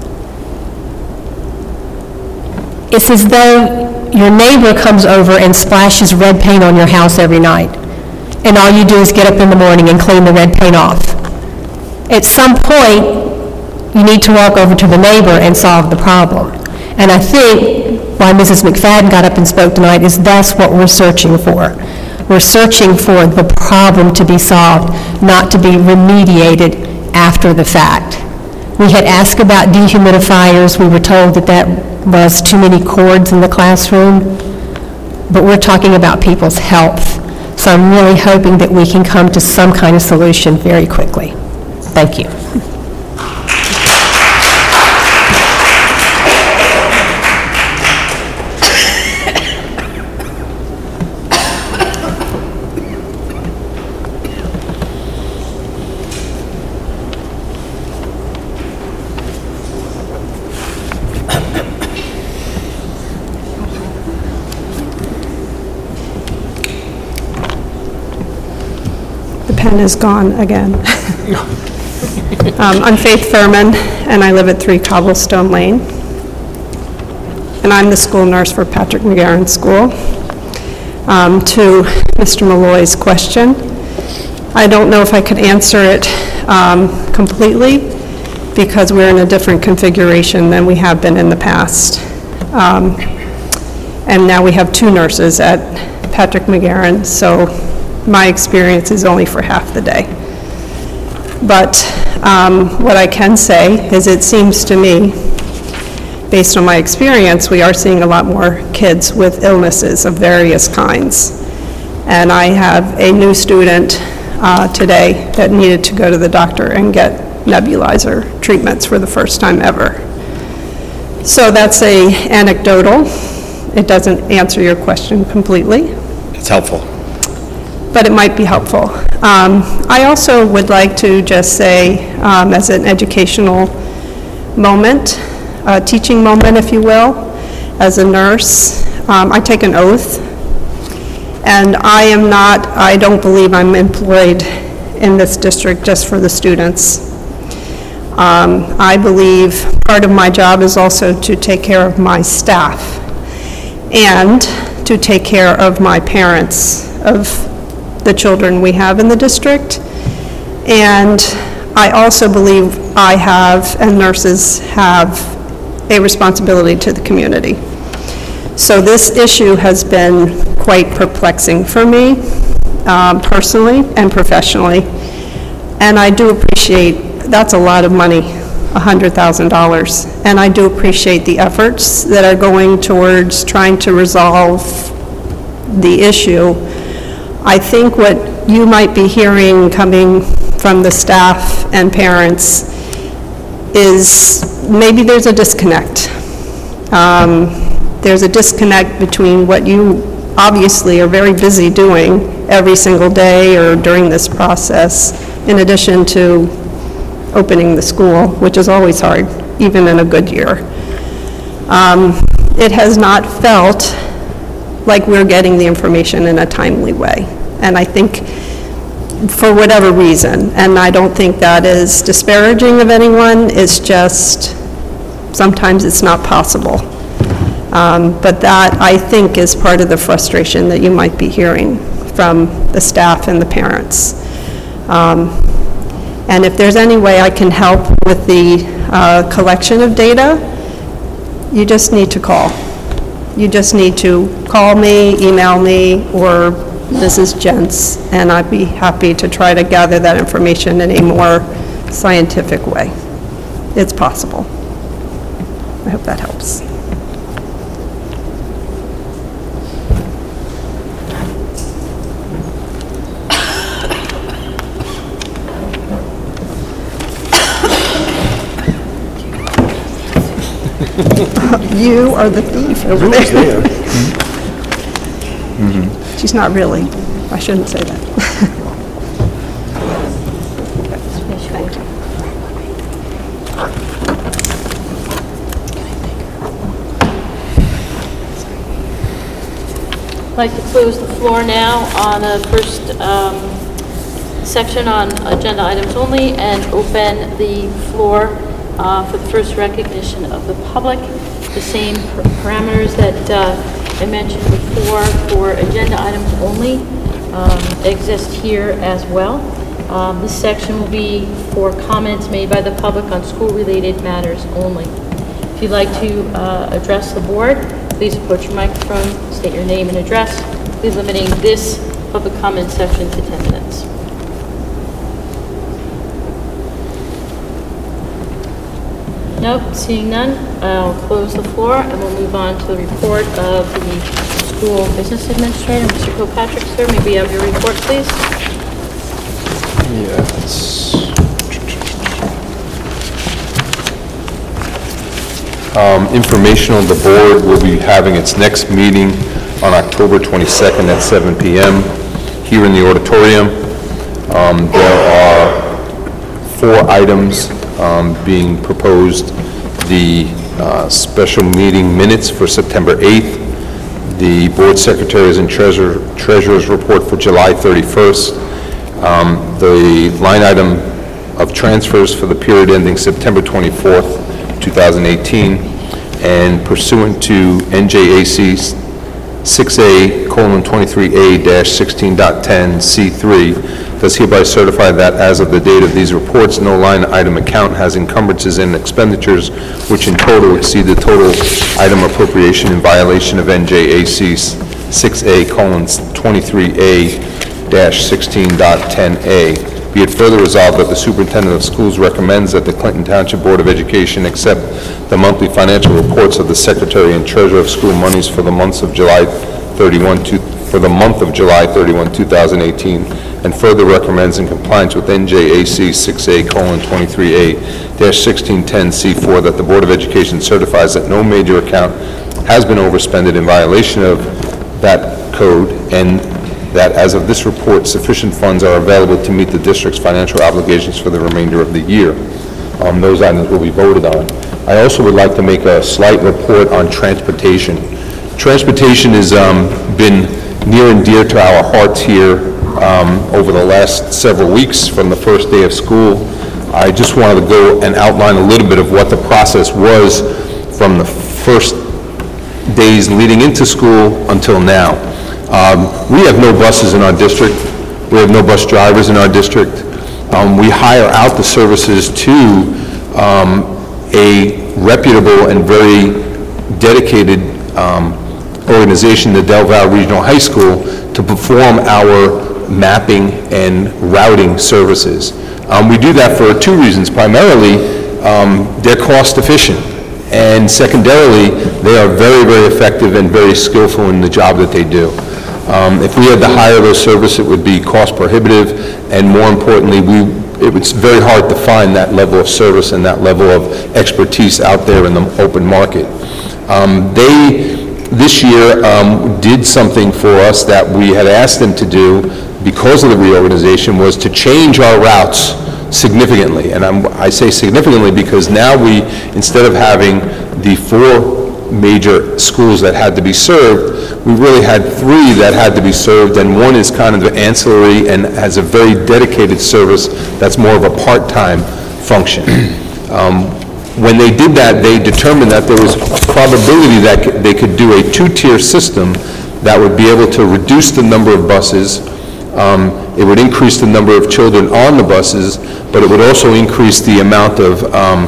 It's as though your neighbor comes over and splashes red paint on your house every night, and all you do is get up in the morning and clean the red paint off. At some point, you need to walk over to the neighbor and solve the problem. And I think why Mrs. McFadden got up and spoke tonight is that's what we're searching for. We're searching for the problem to be solved, not to be remediated after the fact. We had asked about dehumidifiers. We were told that that was too many cords in the classroom. But we're talking about people's health. So I'm really hoping that we can come to some kind of solution very quickly. Thank you. The pen is gone again. I'm Faith Furman, and I live at 3 Cobblestone Lane. And I'm the school nurse for Patrick McGarren School. To Mr. Malloy's question, I don't know if I could answer it completely, because we're in a different configuration than we have been in the past. And now we have 2 nurses at Patrick McGarren, so my experience is only for half the day. But what I can say is it seems to me, based on my experience, we are seeing a lot more kids with illnesses of various kinds. And I have a new student today that needed to go to the doctor and get nebulizer treatments for the first time ever. So that's anecdotal. It doesn't answer your question completely. It's helpful. but it might be helpful. I also would like to just say, as an educational moment, a teaching moment, if you will, as a nurse, I take an oath, and I don't believe I'm employed in this district just for the students. I believe part of my job is also to take care of my staff and to take care of my parents, of the children we have in the district. And I also believe I have, and nurses have, a responsibility to the community. So this issue has been quite perplexing for me, personally and professionally. And I do appreciate, that's a lot of money, $100,000. And I do appreciate the efforts that are going towards trying to resolve the issue. I think what you might be hearing coming from the staff and parents is maybe there's a disconnect. There's a disconnect between what you obviously are very busy doing every single day or during this process, in addition to opening the school, which is always hard, even in a good year. It has not felt like we're getting the information in a timely way. And I think for whatever reason, and I don't think that is disparaging of anyone, it's just sometimes it's not possible. But that, I think, is part of the frustration that you might be hearing from the staff and the parents. And if there's any way I can help with the collection of data, you just need to call. You just need to call me, email me, or Mrs. Jentz, and I'd be happy to try to gather that information in a more scientific way. It's possible. I hope that helps. You are the thief over there. She's not really. I shouldn't say that. I'd like to close the floor now on the first section on agenda items only and open the floor for the first recognition of the public. The same parameters that I mentioned before for agenda items only exist here as well. This section will be for comments made by the public on school-related matters only. If you'd like to address the board, please approach your microphone, state your name and address. We'll be limiting this public comment section to 10 minutes. Nope, seeing none, I'll close the floor and we'll move on to the report of the school business administrator, Mr. Kilpatrick. Sir, may we have your report, please? Yes. Informational, the board will be having its next meeting on October 22nd at 7 p.m. here in the auditorium. There are 4 items being proposed: the special meeting minutes for September 8th, the board secretaries and treasurer's report for July 31st, the line item of transfers for the period ending September 24th, 2018, and pursuant to NJAC 6A:23A-16.10 C3, does hereby certify that as of the date of these reports, no line item account has encumbrances and expenditures which in total exceed the total item appropriation in violation of NJAC 6A:23A-16.10A. Be it further resolved that the superintendent of schools recommends that the Clinton Township Board of Education accept the monthly financial reports of the secretary and treasurer of school monies for the month of July 31, 2018, and further recommends in compliance with NJAC 6A:23A-16.10 C4 that the Board of Education certifies that no major account has been overspended in violation of that code, and that as of this report, sufficient funds are available to meet the district's financial obligations for the remainder of the year. Those items will be voted on. I also would like to make a slight report on transportation. Transportation has been near and dear to our hearts here over the last several weeks from the first day of school. I just wanted to go and outline a little bit of what the process was from the first days leading into school until now. We have no buses in our district. We have no bus drivers in our district. We hire out the services to a reputable and very dedicated organization, the Del Valle Regional High School, to perform our mapping and routing services. We do that for two reasons. Primarily, they're cost efficient, and secondarily, they are very, very effective and very skillful in the job that they do. If we had to hire those services, it would be cost prohibitive, and more importantly, it's very hard to find that level of service and that level of expertise out there in the open market. They, this year, did something for us that we had asked them to do because of the reorganization, was to change our routes significantly. And I say significantly because now we, instead of having the 4 major schools that had to be served, we really had 3 that had to be served, and one is kind of ancillary and has a very dedicated service that's more of a part-time function. When they did that, they determined that there was a probability that they could do a 2-tier system that would be able to reduce the number of buses. It would increase the number of children on the buses, but it would also increase the amount of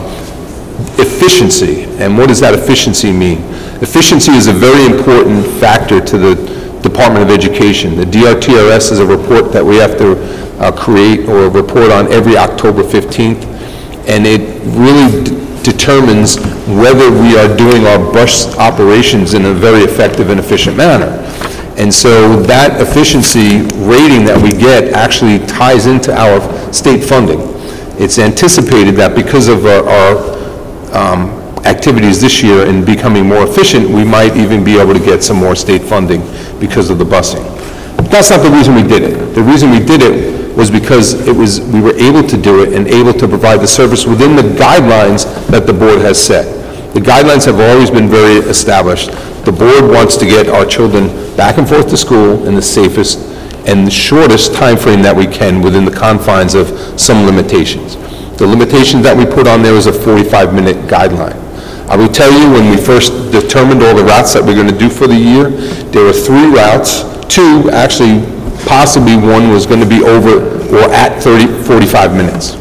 efficiency. And what does that efficiency mean? Efficiency is a very important factor to the Department of Education. The DRTRS is a report that we have to create or report on every October 15th, and it really determines whether we are doing our bus operations in a very effective and efficient manner. And so that efficiency rating that we get actually ties into our state funding. It's anticipated that because of our activities this year in becoming more efficient, we might even be able to get some more state funding because of the busing. But that's not the reason we did it. The reason we did it was because we were able to do it and able to provide the service within the guidelines that the board has set. The guidelines have always been very established. The board wants to get our children back and forth to school in the safest and the shortest time frame that we can within the confines of some limitations. The limitation that we put on there is a 45-minute guideline. I will tell you, when we first determined all the routes that we're going to do for the year, there were 3 routes, 2 actually, possibly one was going to be over or at 45 minutes.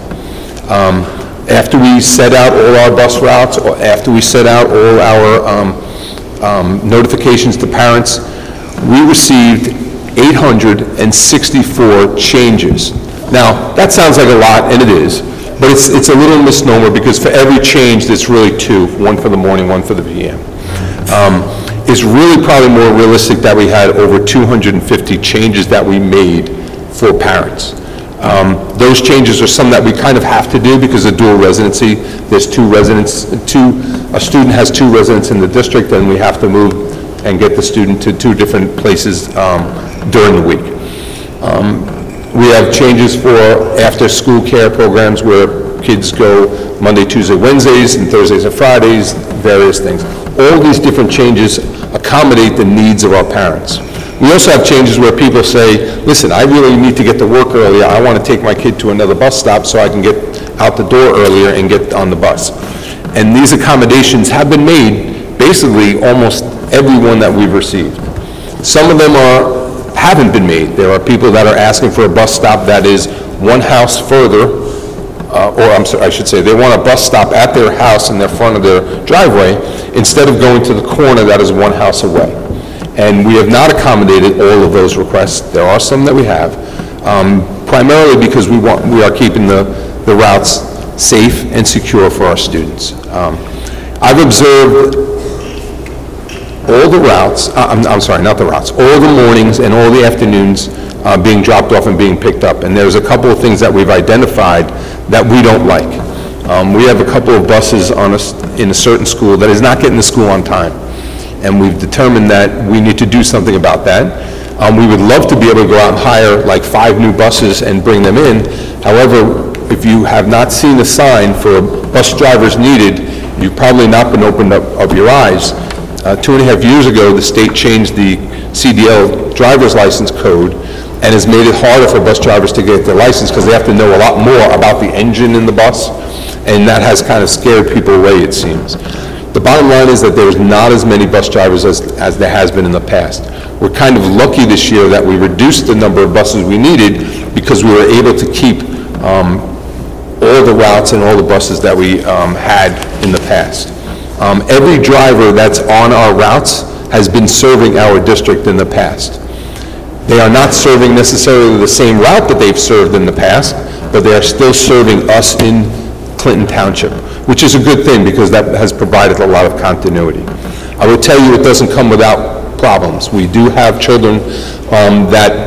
After we set out all our bus routes, or after we set out all our notifications to parents, we received 864 changes. Now, that sounds like a lot, and it is, but it's a little misnomer because for every change, there's really 2, one for the morning, one for the PM. It's really probably more realistic that we had over 250 changes that we made for parents. Those changes are some that we kind of have to do because of dual residency. There's 2 residents, a student has 2 residents in the district, and we have to move and get the student to 2 different places during the week. We have changes for after-school care programs where kids go Monday, Tuesday, Wednesdays, and Thursdays and Fridays, various things. All these different changes accommodate the needs of our parents. We also have changes where people say, listen, I really need to get to work earlier. I want to take my kid to another bus stop so I can get out the door earlier and get on the bus. And these accommodations have been made, basically almost every one that we've received. Some of them haven't been made. There are people that are asking for a bus stop that is one house further, I should say, they want a bus stop at their house in the front of their driveway instead of going to the corner that is one house away. And we have not accommodated all of those requests. There are some that we have, primarily because we are keeping the routes safe and secure for our students. I've observed all the routes, I'm sorry, not the routes, all the mornings and all the afternoons being dropped off and being picked up. And there's a couple of things that we've identified that we don't like. We have a couple of buses in a certain school that is not getting to school on time. And we've determined that we need to do something about that. We would love to be able to go out and hire like 5 new buses and bring them in. However, if you have not seen a sign for bus drivers needed, you've probably not been opened up your eyes. 2.5 years ago, the state changed the CDL driver's license code and has made it harder for bus drivers to get their license because they have to know a lot more about the engine in the bus, and that has kind of scared people away, it seems. The bottom line is that there's not as many bus drivers as there has been in the past. We're kind of lucky this year that we reduced the number of buses we needed because we were able to keep all the routes and all the buses that we had in the past. Every driver that's on our routes has been serving our district in the past. They are not serving necessarily the same route that they've served in the past, but they are still serving us in Clinton Township, which is a good thing because that has provided a lot of continuity. I will tell you it doesn't come without problems. We do have children that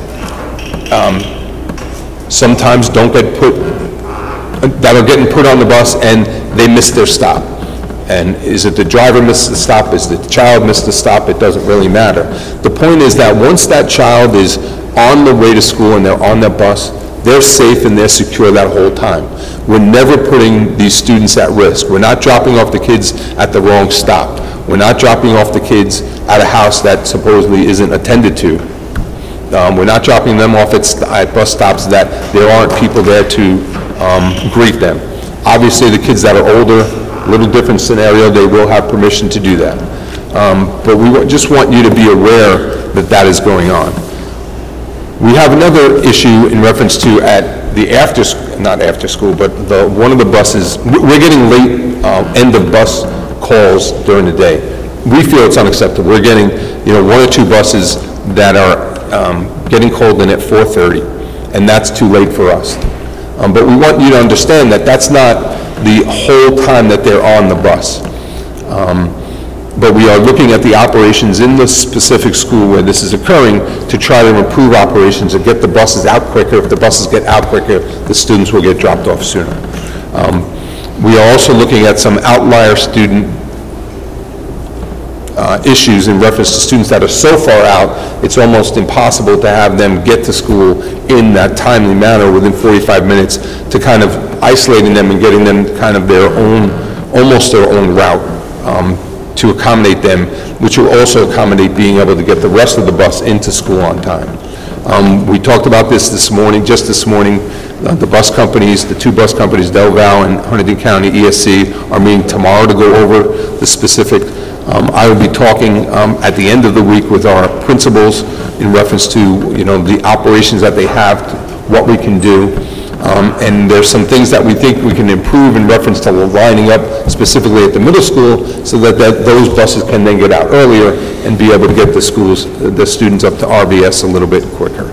sometimes don't get that are getting put on the bus and they miss their stop. And is it the driver missed the stop? Is the child missed the stop? It doesn't really matter. The point is that once that child is on the way to school and they're on that bus, they're safe and they're secure that whole time. We're never putting these students at risk. We're not dropping off the kids at the wrong stop. We're not dropping off the kids at a house that supposedly isn't attended to. We're not dropping them off at bus stops that there aren't people there to greet them. Obviously, the kids that are older, a little different scenario, they will have permission to do that. But we just want you to be aware that that is going on. We have another issue in reference to at the not after school, but one of the buses, we're getting late end of bus calls during the day. We feel it's unacceptable. We're getting, 1 or 2 buses that are getting called in at 4:30, and that's too late for us. But we want you to understand that that's not the whole time that they're on the bus. But we are looking at the operations in the specific school where this is occurring to try to improve operations and get the buses out quicker. If the buses get out quicker, the students will get dropped off sooner. We are also looking at some outlier student issues in reference to students that are so far out, it's almost impossible to have them get to school in that timely manner within 45 minutes to kind of isolating them and getting them kind of their own, almost their own route to accommodate them, which will also accommodate being able to get the rest of the bus into school on time. We talked about this morning, just this morning, the bus companies, the 2 bus companies, Del Val and Hunterdon County ESC, are meeting tomorrow to go over the specific. I will be talking at the end of the week with our principals in reference to, the operations that they have, what we can do. And there's some things that we think we can improve in reference to lining up specifically at the middle school so that those buses can then get out earlier and be able to get the students up to RVS a little bit quicker.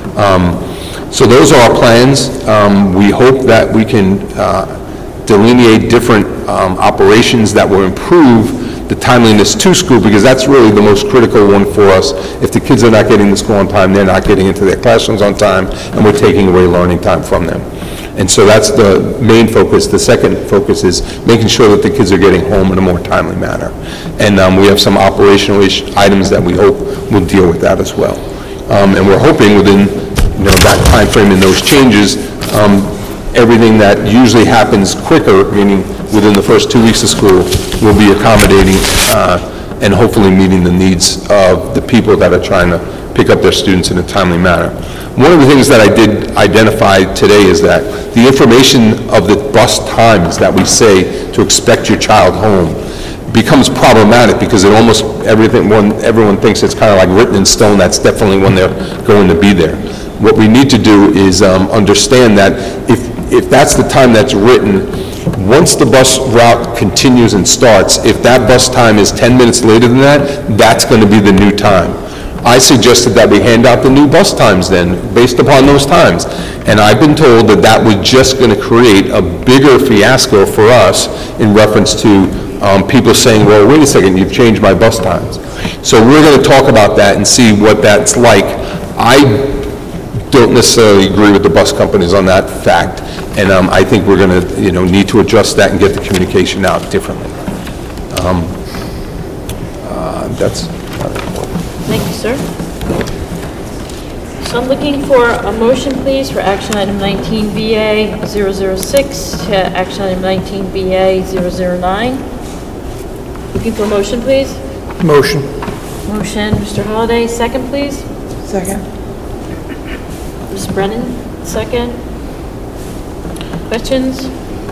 So those are our plans. We hope that we can delineate different operations that will improve the timeliness to school, because that's really the most critical one for us. If the kids are not getting to school on time, they're not getting into their classrooms on time, and we're taking away learning time from them. And so that's the main focus. The second focus is making sure that the kids are getting home in a more timely manner. And we have some operational items that we hope will deal with that as well. And we're hoping within that time frame and those changes, everything that usually happens quicker, meaning within the first 2 weeks of school, will be accommodating and hopefully meeting the needs of the people that are trying to pick up their students in a timely manner. One of the things that I did identify today is that the information of the bus times that we say to expect your child home becomes problematic because everyone thinks it's kind of like written in stone, that's definitely when they're going to be there. What we need to do is understand that if that's the time that's written, once the bus route continues and starts, if that bus time is 10 minutes later than that, that's going to be the new time. I suggested that we hand out the new bus times then, based upon those times. And I've been told that that was just going to create a bigger fiasco for us in reference to people saying, well, wait a second, you've changed my bus times. So we're going to talk about that and see what that's like. I don't necessarily agree with the bus companies on that fact, and I think we're going to, need to adjust that and get the communication out differently. That's Thank you, sir. So I'm looking for a motion, please, for action item 19BA 006 to action item 19BA 009. Looking for a motion, please. Motion. Motion, Mr. Holliday, second, please. Second. Ms. Brennan, second. Questions?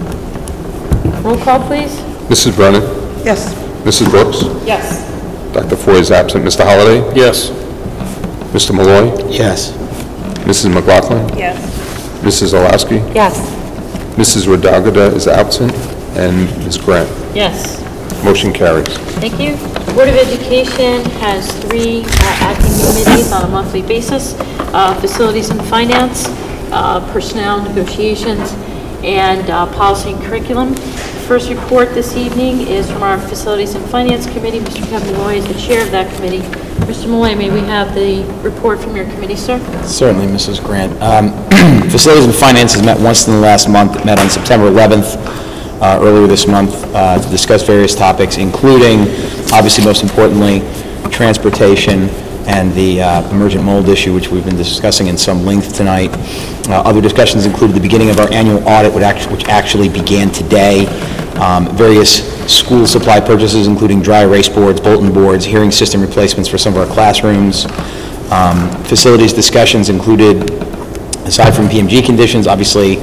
Roll call, please. Mrs. Brennan? Yes. Mrs. Brooks? Yes. Dr. Foy is absent. Mr. Holliday? Yes. Mr. Malloy? Yes. Mrs. McLaughlin? Yes. Mrs. Olaski? Yes. Mrs. Radagada is absent, and Ms. Grant. Yes. Motion carries. Thank you. The Board of Education has 3 acting committees on a monthly basis: Facilities and Finance, Personnel Negotiations, and Policy and Curriculum. The first report this evening is from our Facilities and Finance Committee. Mr. Kevin Malloy is the chair of that committee. Mr. Malloy, may we have the report from your committee, sir? Certainly, Mrs. Grant. Facilities and Finance has met once in the last month. It met on September 11th, earlier this month, to discuss various topics, including, obviously most importantly, transportation and the emergent mold issue, which we've been discussing in some length tonight. Other discussions included the beginning of our annual audit, which actually began today. Various school supply purchases, including dry erase boards, bulletin boards, hearing system replacements for some of our classrooms. Facilities discussions included, aside from PMG conditions, obviously,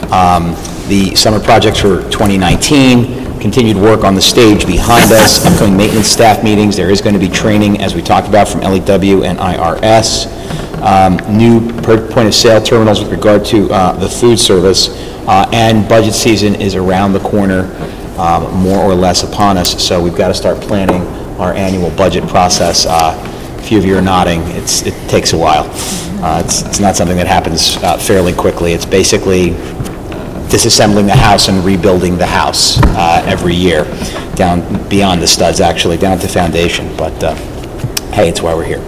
the summer projects for 2019, continued work on the stage behind us, upcoming maintenance staff meetings. There is going to be training, as we talked about, from LEW and IRS. New point-of-sale terminals with regard to the food service, and budget season is around the corner, more or less upon us, so we've got to start planning our annual budget process. A few of you are nodding. It takes a while. It's not something that happens fairly quickly. It's basically disassembling the house and rebuilding the house every year, down beyond the studs, actually, down to foundation. But hey, it's why we're here.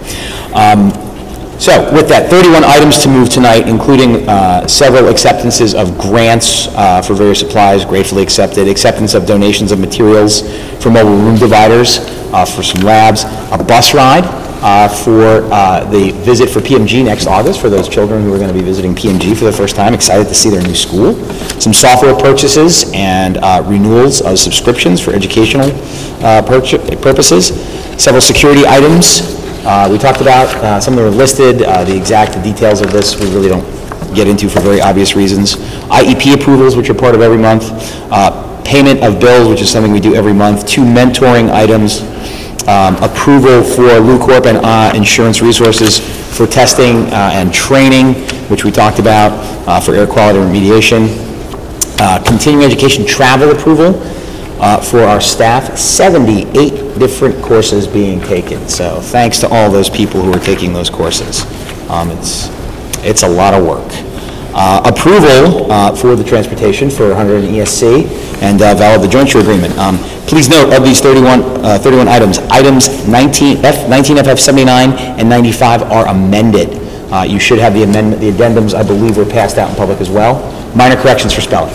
So with that, 31 items to move tonight, including several acceptances of grants for various supplies, gratefully accepted, acceptance of donations of materials for mobile room dividers for some labs, a bus ride for the visit for PMG next August for those children who are going to be visiting PMG for the first time, excited to see their new school, some software purchases and renewals of subscriptions for educational purposes, several security items. We talked about, some of them are listed, the exact details of this we really don't get into for very obvious reasons. IEP approvals, which are part of every month, payment of bills, which is something we do every month, 2 mentoring items, approval for LuCorp and insurance resources for testing and training, which we talked about, for air quality remediation, continuing education travel approval for our staff, 78 different courses being taken. So thanks to all those people who are taking those courses. It's a lot of work. Approval for the transportation for 100 ESC and valid the jointure agreement. Please note, of these 31 items, items 19FF 79 and 95 are amended. You should have the amendment, the addendums, I believe, were passed out in public as well. Minor corrections for spelling.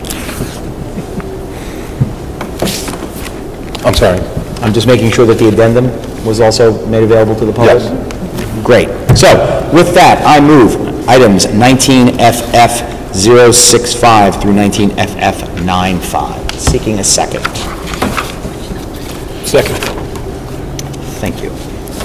I'm sorry. I'm just making sure that the addendum was also made available to the public? Yes. Great. So, with that, I move items 19FF 065 through 19FF 95. Seeking a second. Second. Thank you.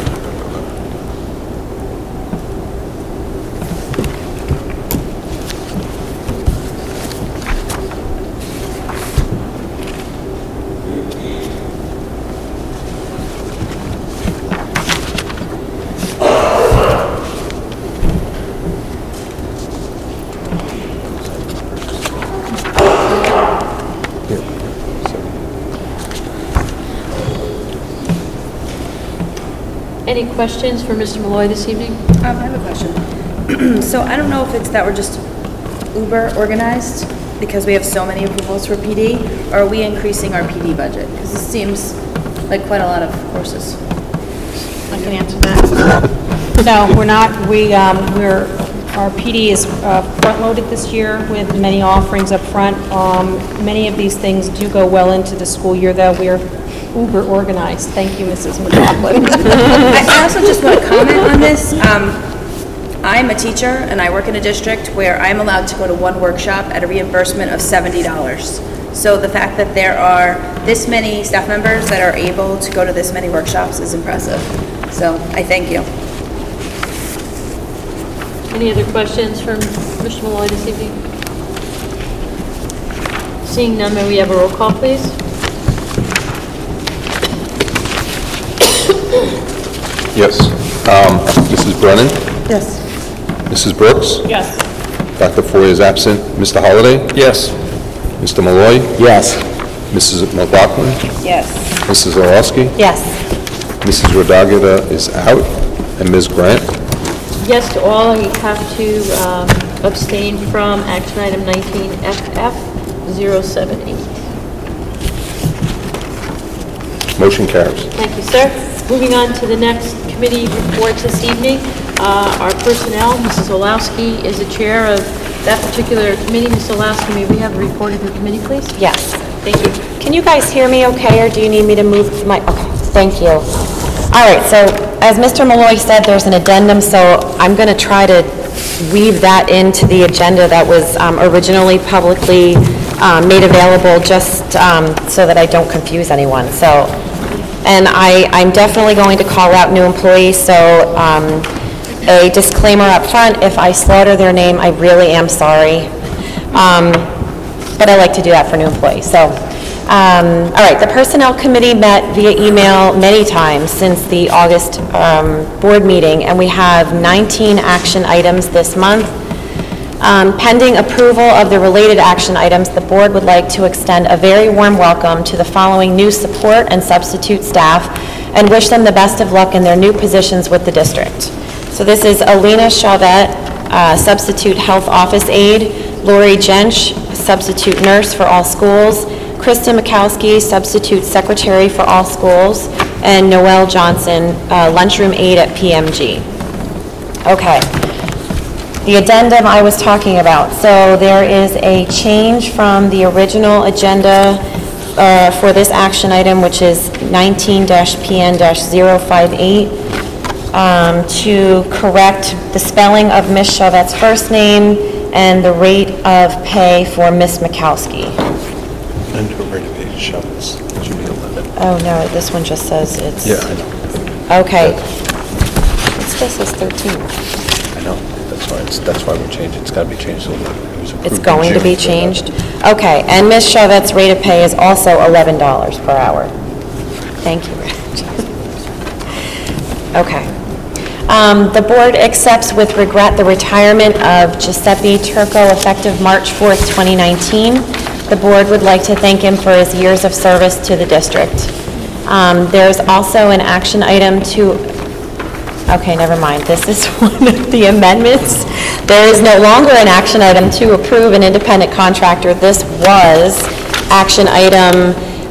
Any questions for Mr. Malloy this evening? I have a question. So I don't know if it's that we're just uber organized because we have so many approvals for PD, or are we increasing our PD budget? Because this seems like quite a lot of courses. I can answer that. No, we're not. Our PD is front-loaded this year with many offerings up front. Many of these things do go well into the school year, though. We're uber organized. Thank you, Mrs. McLaughlin. I also just want to comment on this. I I'm a teacher and I work in a district where I'm allowed to go to one workshop at a reimbursement of $70. So the fact that there are this many staff members that are able to go to this many workshops is impressive. So I thank you. Any other questions from Mr. Malloy this evening? Seeing none, may we have a roll call, please? Yes. Mrs. Brennan? Yes. Mrs. Brooks? Yes. Dr. Foy is absent. Mr. Holliday? Yes. Mr. Malloy? Yes. Mrs. McLaughlin? Yes. Mrs. Orlowski? Yes. Mrs. Rodagada is out. And Ms. Grant? Yes to all. You have to abstain from action item 19FF078. Motion carries. Thank you, sir. Moving on to the next committee reports this evening. Our personnel, Mrs. Olowski is the chair of that particular committee. Ms. Olowski, may we have a report of your committee, please? Yes. Thank you. Can you guys hear me okay, or do you need me to move my, okay, thank you. All right, so as Mr. Malloy said, there's an addendum, so I'm going to try to weave that into the agenda that was originally publicly made available, just so that I don't confuse anyone. So, and I'm definitely going to call out new employees, so a disclaimer up front, if I slaughter their name, I really am sorry. But I like to do that for new employees. So, all right, the Personnel Committee met via email many times since the August board meeting, and we have 19 action items this month. Pending approval of the related action items, the board would like to extend a very warm welcome to the following new support and substitute staff and wish them the best of luck in their new positions with the district. So this is Alina Chauvette, substitute health office aide, Lori Jensch, substitute nurse for all schools, Krista Mikowski, substitute secretary for all schools, and Noelle Johnson, lunchroom aide at PMG. Okay. The addendum I was talking about. So there is a change from the original agenda for this action item, which is 19-PN-058, to correct the spelling of Ms. Chauvette's first name and the rate of pay for Ms. Mikowski. And her rate of pay is Chauvette's. It should be 11. Oh, no, this one just says it's... Yeah, I know. Okay. What's this, is 13? I know. That's why we changed it. It's got to be changed to 11. It was approved It's in going to June be for changed? 11. Okay, and Ms. Chauvette's rate of pay is also $11 per hour. Thank you, Rich. Okay. The board accepts with regret the retirement of Giuseppe Turco effective March 4th, 2019. The board would like to thank him for his years of service to the district. There's also an action item to... Okay, never mind. This is one of the amendments. There is no longer an action item to approve an independent contractor. This was action item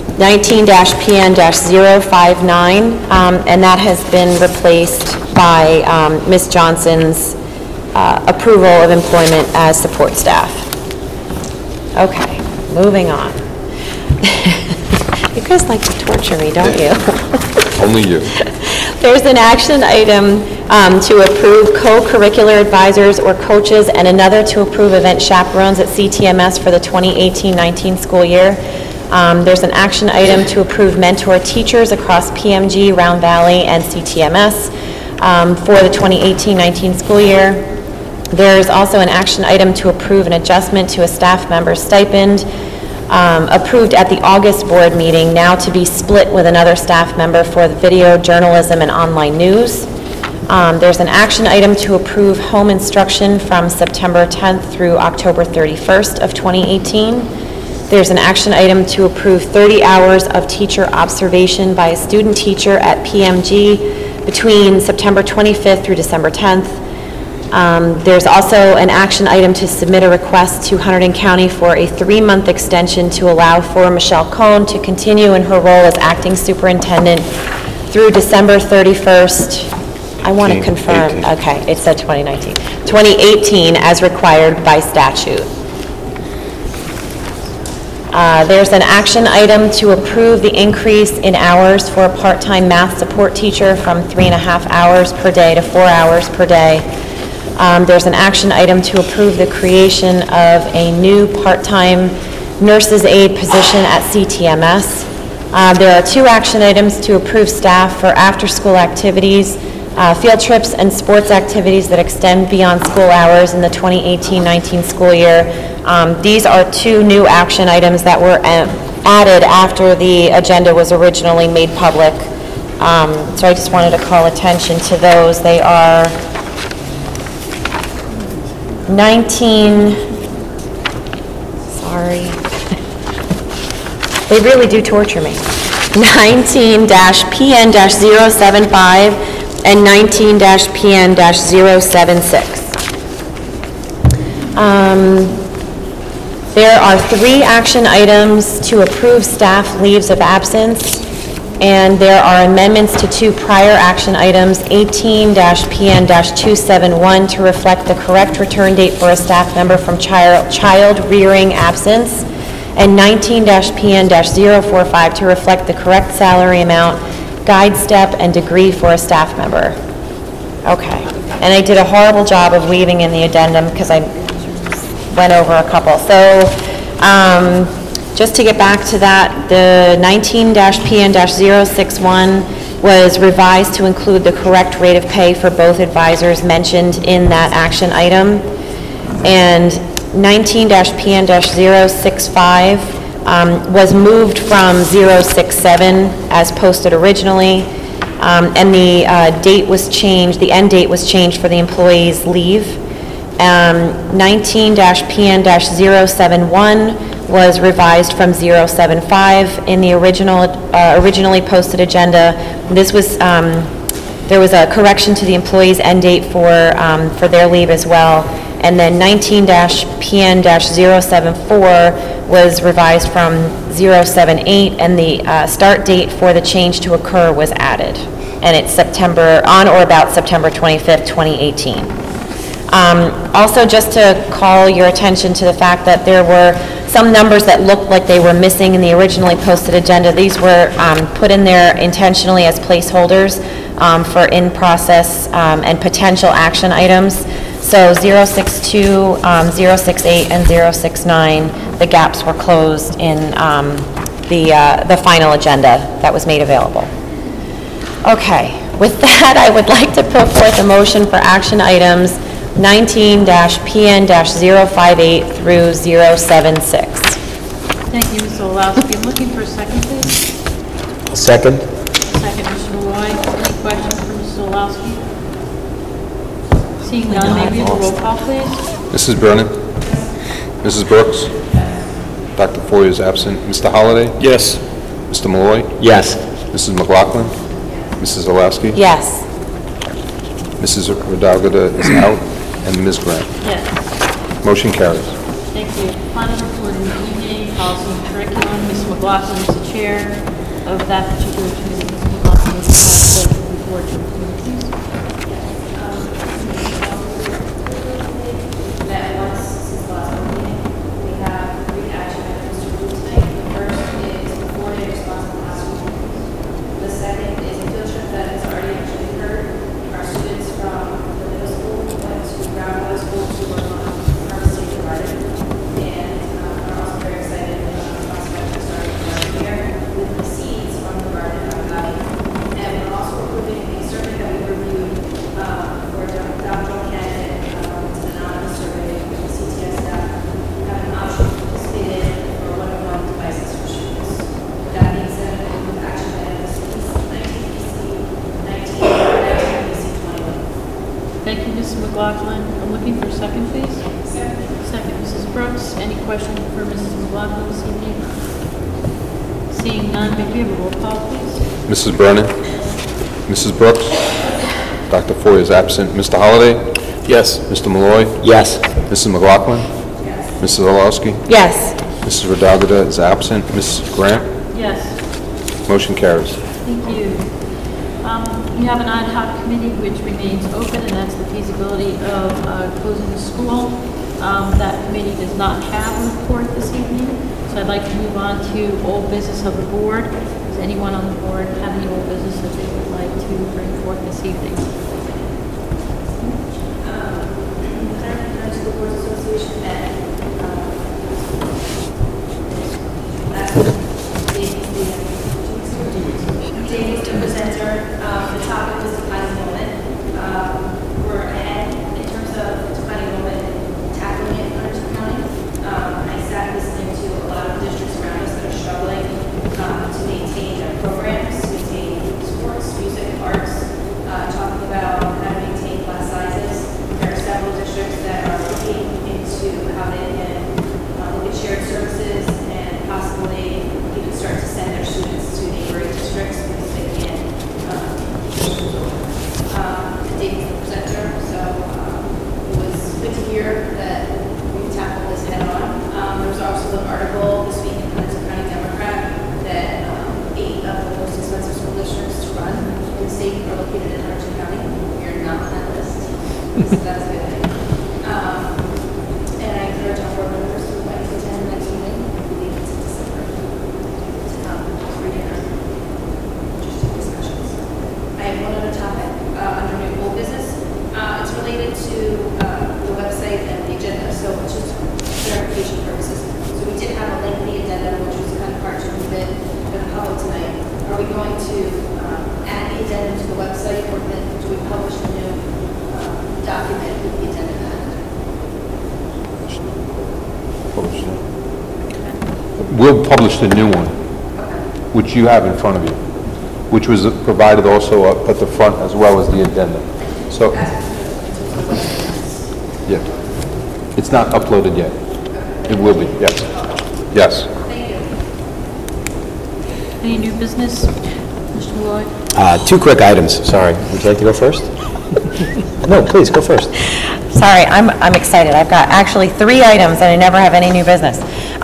19-PN-059, and that has been replaced by Ms. Johnson's approval of employment as support staff. Okay, moving on. You guys like to torture me, don't you? Only you. There's an action item to approve co-curricular advisors or coaches, and another to approve event chaperones at CTMS for the 2018-19 school year. There's an action item to approve mentor teachers across PMG, Round Valley, and CTMS for the 2018-19 school year. There's also an action item to approve an adjustment to a staff member's stipend approved at the August board meeting, now to be split with another staff member for the video, journalism, and online news. There's an action item to approve home instruction from September 10th through October 31st of 2018. There's an action item to approve 30 hours of teacher observation by a student teacher at PMG between September 25th through December 10th. There's also an action item to submit a request to Hunterdon County for a 3-month extension to allow for Michelle Cohn to continue in her role as acting superintendent through December 31st. I want to confirm. 18. Okay, it said 2019. 2018 as required by statute. There's an action item to approve the increase in hours for a part-time math support teacher from 3.5 hours per day to 4 hours per day. There's an action item to approve the creation of a new part-time nurse's aide position at CTMS. There are 2 action items to approve staff for after-school activities, field trips, and sports activities that extend beyond school hours in the 2018-19 school year. These are 2 new action items that were added after the agenda was originally made public. So I just wanted to call attention to those. They are 19, they really do torture me. 19-PN-075 and 19-PN-076. There are 3 action items to approve staff leaves of absence, and there are amendments to 2 prior action items, 18-PN-271 to reflect the correct return date for a staff member from child rearing absence, and 19-PN-045 to reflect the correct salary amount, guide step, and degree for a staff member. Okay. And I did a horrible job of weaving in the addendum because I went over a couple. So just to get back to that, the 19-PN-061 was revised to include the correct rate of pay for both advisors mentioned in that action item. And 19-PN-065 was moved from 067 as posted originally, and the date was changed, the end date was changed for the employee's leave. 19-PN-071 was revised from 075 in the originally posted agenda. This was, there was a correction to the employee's end date for their leave as well. And then 19-PN-074 was revised from 078, and the start date for the change to occur was added. And it's on or about September 25th, 2018. Also, just to call your attention to the fact that there were some numbers that looked like they were missing in the originally posted agenda. These were put in there intentionally as placeholders for in-process and potential action items. So 062, 068, and 069, the gaps were closed in the final agenda that was made available. Okay, with that, I would like to put forth a motion for action items 19-PN-058 through 076. Thank you, Mr. Olowski. I'm looking for a second, please. Second. Second, Mr. Malloy. Any questions for Mr. Olowski? Seeing none, may we have a roll call, please? Mrs. Brennan? Mrs. Brooks? Dr. Foy is absent. Mr. Holliday? Yes. Mr. Malloy? Yes. Mrs. McLaughlin? Mrs. Olowski? Yes. Mrs. Rodalgada is out, and Ms. Grant. Yes. Motion carries. Thank you. Final report in the evening, policy and curriculum. Ms. McLaughlin is the chair of that particular committee. Ms. McLaughlin is the report to the committee, please. Met once since the last meeting. We have 3 action items to do tonight. The first is the 4-day response to classroom. The second is a field trip that has already actually occurred. Our students from the middle school went to Brown Middle School to work on harvesting the garden. And are also very excited about the prospect of starting the garden here with the seeds from the garden at Valley. And we're also approving a survey that we reviewed for Dow Jones candidate. It's an anonymous survey with the CTS staff. We have an option to participate in for one-on-one devices for students. With that being said, we move action items 19 PC, 19 PC 21. Thank you, Mrs. McLaughlin. I'm looking for a second, please. Second, Mrs. Brooks. Any questions for Mrs. McLaughlin this evening? Seeing none, may we have a roll call, please? Mrs. Brennan? Mrs. Brooks? Dr. Foy is absent. Mr. Holliday? Yes. Mr. Malloy? Yes. Mrs. McLaughlin? Yes. Mrs. Olowski? Yes. Mrs. Rodalgada is absent. Mrs. Grant? Yes. Motion carries. Thank you. We have an ad hoc committee which remains open, and that's the feasibility of closing the school. That committee does not have a report this evening, so I'd like to move on to old business of the board. Does anyone on the board have any old business that they would like to bring forth this evening? That's good. And I encourage our board members who would like to attend next meeting, I believe it's in December, to come for dinner. Just have discussions. I have one other topic under new old business. It's related to the website and the agenda, so it's just clarification purposes. So we did have a lengthy agenda, which was kind of hard to move in for the public tonight. Are we going to add the agenda to the website, or then do we publish a new document with the agenda added? We'll publish the new one, which you have in front of you, which was provided also up at the front as well as the addendum. So, yeah, it's not uploaded yet. It will be, yes. Yes. Any new business? Mr. Malloy? Two quick items, sorry. Would you like to go first? No, please, go first. Sorry, I'm excited. I've got actually 3 items and I never have any new business.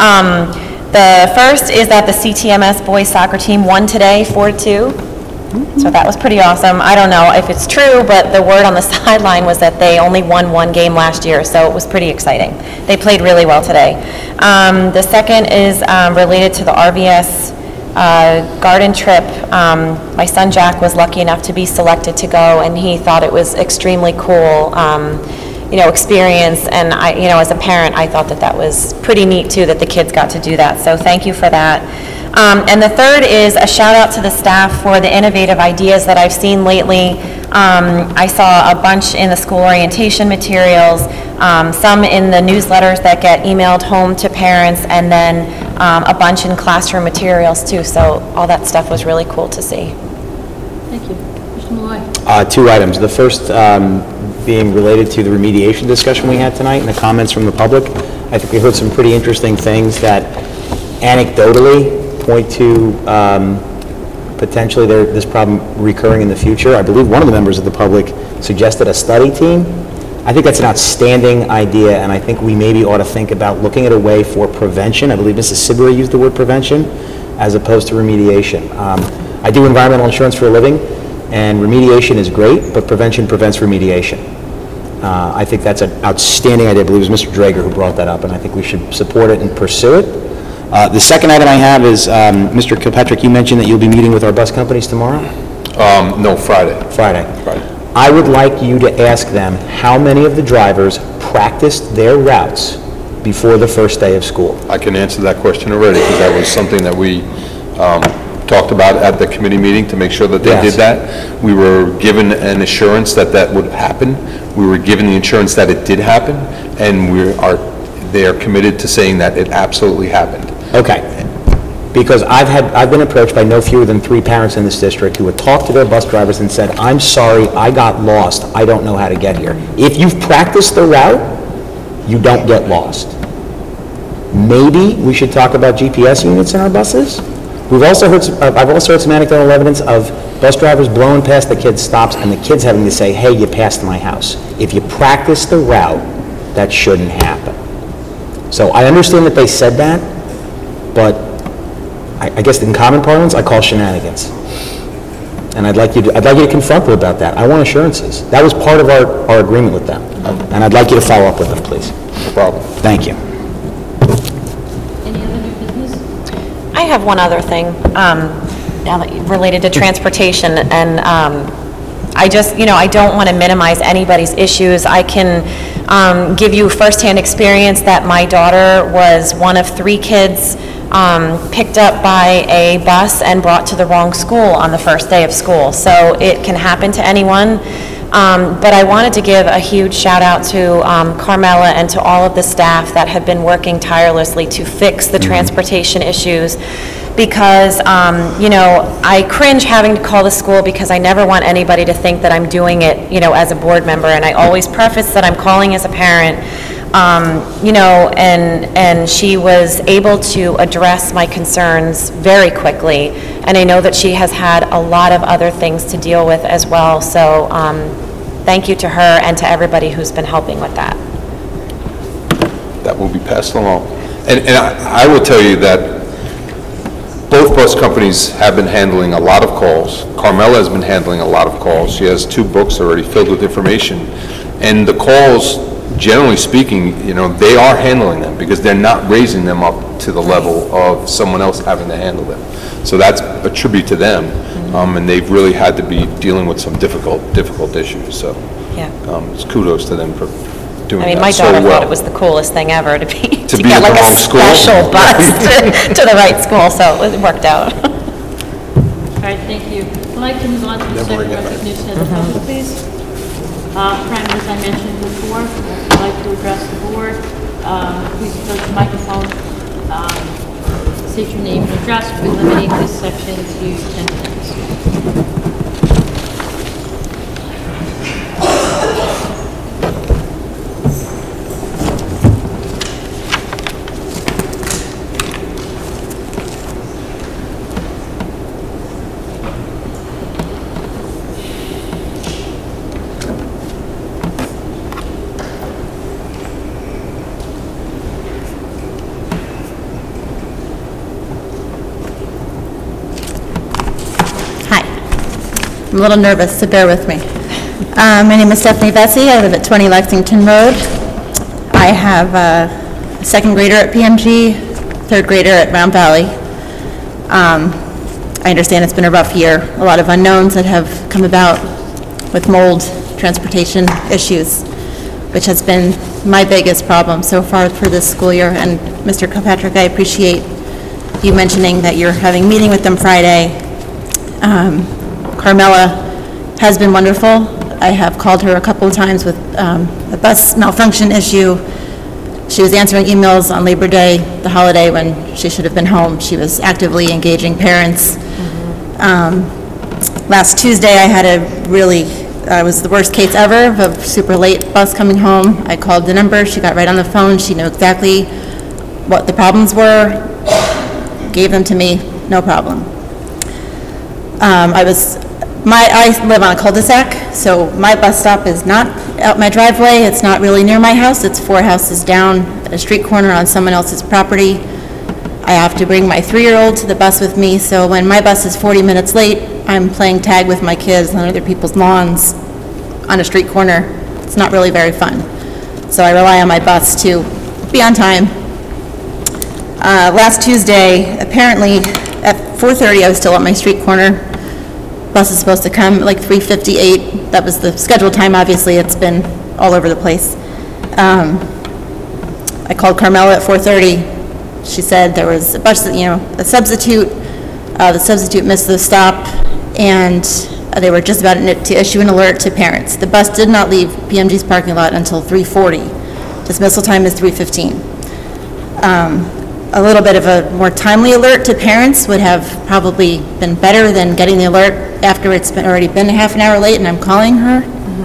The first is that the CTMS boys soccer team won today 4-2. So that was pretty awesome. I don't know if it's true, but the word on the sideline was that they only won 1 game last year, so it was pretty exciting. They played really well today. The second is related to the RVS garden trip. My son Jack was lucky enough to be selected to go, and he thought it was extremely cool, experience. And I, as a parent, I thought that was pretty neat too, that the kids got to do that. So thank you for that. And the third is a shout out to the staff for the innovative ideas that I've seen lately. I saw a bunch in the school orientation materials, some in the newsletters that get emailed home to parents, and then a bunch in classroom materials too. So all that stuff was really cool to see. Thank you. Mr. Malloy? 2 items. The first being related to the remediation discussion we had tonight and the comments from the public. I think we heard some pretty interesting things that anecdotally point to potentially this problem recurring in the future. I believe one of the members of the public suggested a study team. I think that's an outstanding idea, and I think we maybe ought to think about looking at a way for prevention. I believe Mrs. Sibley used the word prevention as opposed to remediation. I do environmental insurance for a living, and remediation is great, but prevention prevents remediation. I think that's an outstanding idea. I believe it was Mr. Drager who brought that up, and I think we should support it and pursue it. The second item I have is, Mr. Kilpatrick, you mentioned that you'll be meeting with our bus companies tomorrow? No, Friday. Friday. I would like you to ask them how many of the drivers practiced their routes before the first day of school. I can answer that question already, because that was something that we talked about at the committee meeting to make sure that they did that. We were given an assurance that that would happen. We were given the assurance that it did happen, and they are committed to saying that it absolutely happened. Okay. Because I've been approached by no fewer than 3 parents in this district who had talked to their bus drivers and said, I'm sorry, I got lost. I don't know how to get here. If you've practiced the route, you don't get lost. Maybe we should talk about GPS units in our buses. I've also heard some anecdotal evidence of bus drivers blowing past the kids' stops and the kids having to say, hey, you passed my house. If you practice the route, that shouldn't happen. So I understand that they said that, but I guess in common parlance, I call shenanigans. And I'd like you to confront them about that. I want assurances. That was part of our agreement with them. And I'd like you to follow up with them, please. No problem. Thank you. Any other new business? I have one other thing related to transportation, and I don't want to minimize anybody's issues. I can give you firsthand experience that my daughter was one of 3 kids picked up by a bus and brought to the wrong school on the first day of school. So it can happen to anyone. But I wanted to give a huge shout out to Carmela and to all of the staff that have been working tirelessly to fix the transportation issues, because, I cringe having to call the school because I never want anybody to think that I'm doing it, as a board member, and I always preface that I'm calling as a parent. And she was able to address my concerns very quickly, and I know that she has had a lot of other things to deal with as well, so thank you to her and to everybody who's been helping with that. That will be passed along. And I will tell you that both bus companies have been handling a lot of calls. Carmela has been handling a lot of calls. She has 2 books already filled with information. And the calls, generally speaking, they are handling them because they're not raising them up to the level of someone else having to handle them. So that's a tribute to them, and they've really had to be dealing with some difficult issues, so it's kudos to them for doing that so well. My daughter thought it was the coolest thing ever to be get at like the a wrong school. special bus to the right school, so it worked out. All right, thank you. I'd like to move on to the second recognition of the public, please. As I mentioned before, if you'd like to address the board, please approach the microphone. State your name and address. We're limiting this section to 10 minutes. I'm a little nervous, so bear with me. My name is Stephanie Vesey. I live at 20 Lexington Road. I have a second grader at PMG, third grader at Round Valley. I understand it's been a rough year. A lot of unknowns that have come about with mold, transportation issues, which has been my biggest problem so far for this school year. And Mr. Kilpatrick, I appreciate you mentioning that you're having a meeting with them Friday. Carmela has been wonderful. I have called her a couple of times with a bus malfunction issue. She was answering emails on Labor Day, the holiday, when she should have been home. She was actively engaging parents. Last Tuesday, I had it was the worst case ever of a super late bus coming home. I called the number. She got right on the phone. She knew exactly what the problems were, gave them to me, no problem. I live on a cul-de-sac, so my bus stop is not out my driveway. It's not really near my house. It's 4 houses down at a street corner on someone else's property. I have to bring my 3-year-old to the bus with me, so when my bus is 40 minutes late, I'm playing tag with my kids on other people's lawns on a street corner. It's not really very fun. So I rely on my bus to be on time. Last Tuesday, apparently at 4:30, I was still at my street corner. Bus is supposed to come like 3:58. That was the scheduled time. Obviously, it's been all over the place. I called Carmela at 4:30. She said there was a bus, a substitute. The substitute missed the stop, and they were just about to issue an alert to parents. The bus did not leave PMG's parking lot until 3:40. Dismissal time is 3:15. A little bit of a more timely alert to parents would have probably been better than getting the alert after it's already been half an hour late and I'm calling her.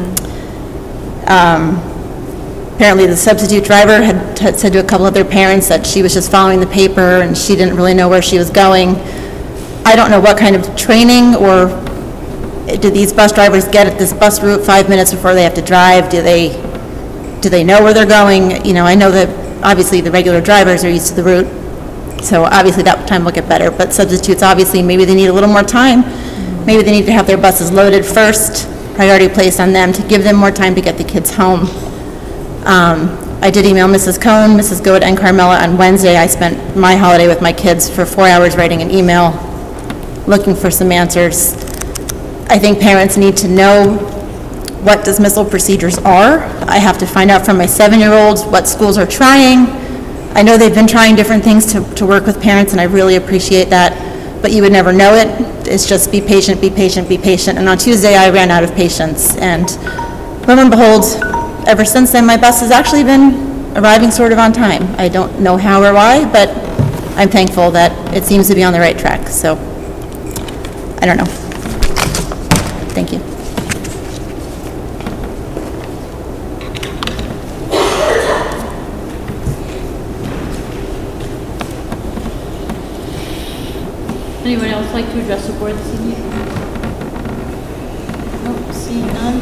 Apparently the substitute driver had said to a couple other parents that she was just following the paper and she didn't really know where she was going. I don't know what kind of training or do these bus drivers get at this bus route 5 minutes before they have to drive? Do they know where they're going? I know that obviously the regular drivers are used to the route, so obviously that time will get better, but substitutes, obviously, maybe they need a little more time. Maybe they need to have their buses loaded first, priority placed on them to give them more time to get the kids home. I did email Mrs. Cohn, Mrs. Goad, and Carmela on Wednesday. I spent my holiday with my kids for 4 hours writing an email, looking for some answers. I think parents need to know what dismissal procedures are. I have to find out from my 7-year-olds what schools are trying. I know they've been trying different things to work with parents, and I really appreciate that, but you would never know it. It's just be patient, be patient, be patient. And on Tuesday, I ran out of patience, and lo and behold, ever since then, my bus has actually been arriving sort of on time. I don't know how or why, but I'm thankful that it seems to be on the right track, so I don't know. Thank you. Anyone else like to address the board this evening? Nope, seeing none.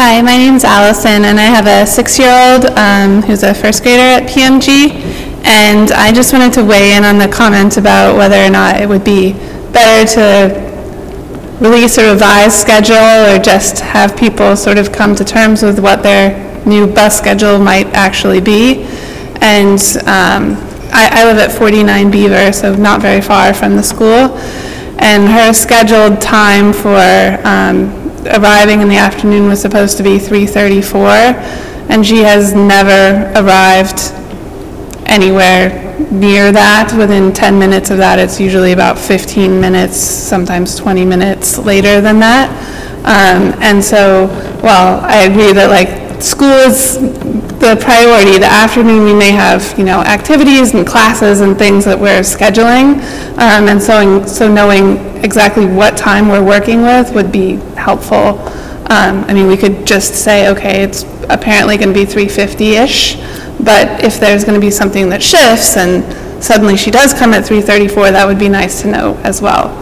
Hi, my name's Allison, and I have a 6-year-old who's a first grader at PMG, and I just wanted to weigh in on the comment about whether or not it would be better to release a revised schedule or just have people sort of come to terms with what their new bus schedule might actually be. And I live at 49 Beaver, so not very far from the school, and her scheduled time for arriving in the afternoon was supposed to be 3:34, and she has never arrived anywhere near that. Within 10 minutes of that, it's usually about 15 minutes, sometimes 20 minutes later than that. And so, while I agree that school is the priority, the afternoon we may have, activities and classes and things that we're scheduling, and so knowing exactly what time we're working with would be helpful. We could just say, okay, it's apparently going to be 3:50-ish, but if there's going to be something that shifts and suddenly she does come at 3:34, that would be nice to know as well.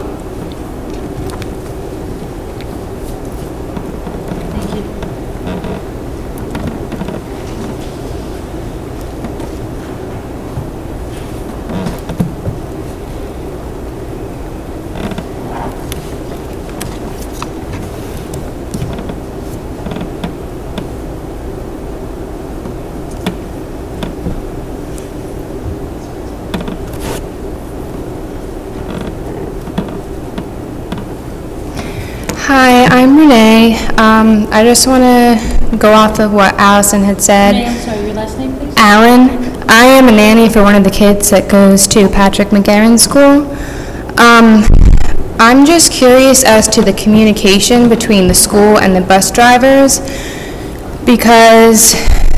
Hi, I'm Renee. I just want to go off of what Allison had said. Renee, I'm sorry, your last name, please? Alan. I am a nanny for one of the kids that goes to Patrick McGarren School. I'm just curious as to the communication between the school and the bus drivers, because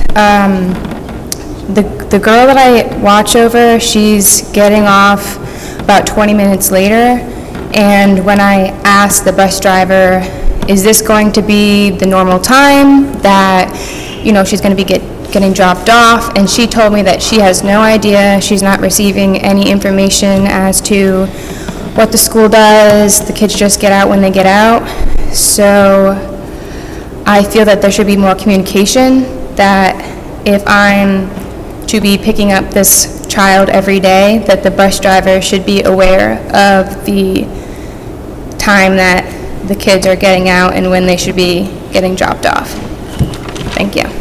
the girl that I watch over, she's getting off about 20 minutes later. And when I asked the bus driver, is this going to be the normal time that, she's going to be getting dropped off? And she told me that she has no idea. She's not receiving any information as to what the school does. The kids just get out when they get out. So I feel that there should be more communication, that if I'm to be picking up this child every day, that the bus driver should be aware of the time that the kids are getting out and when they should be getting dropped off. Thank you.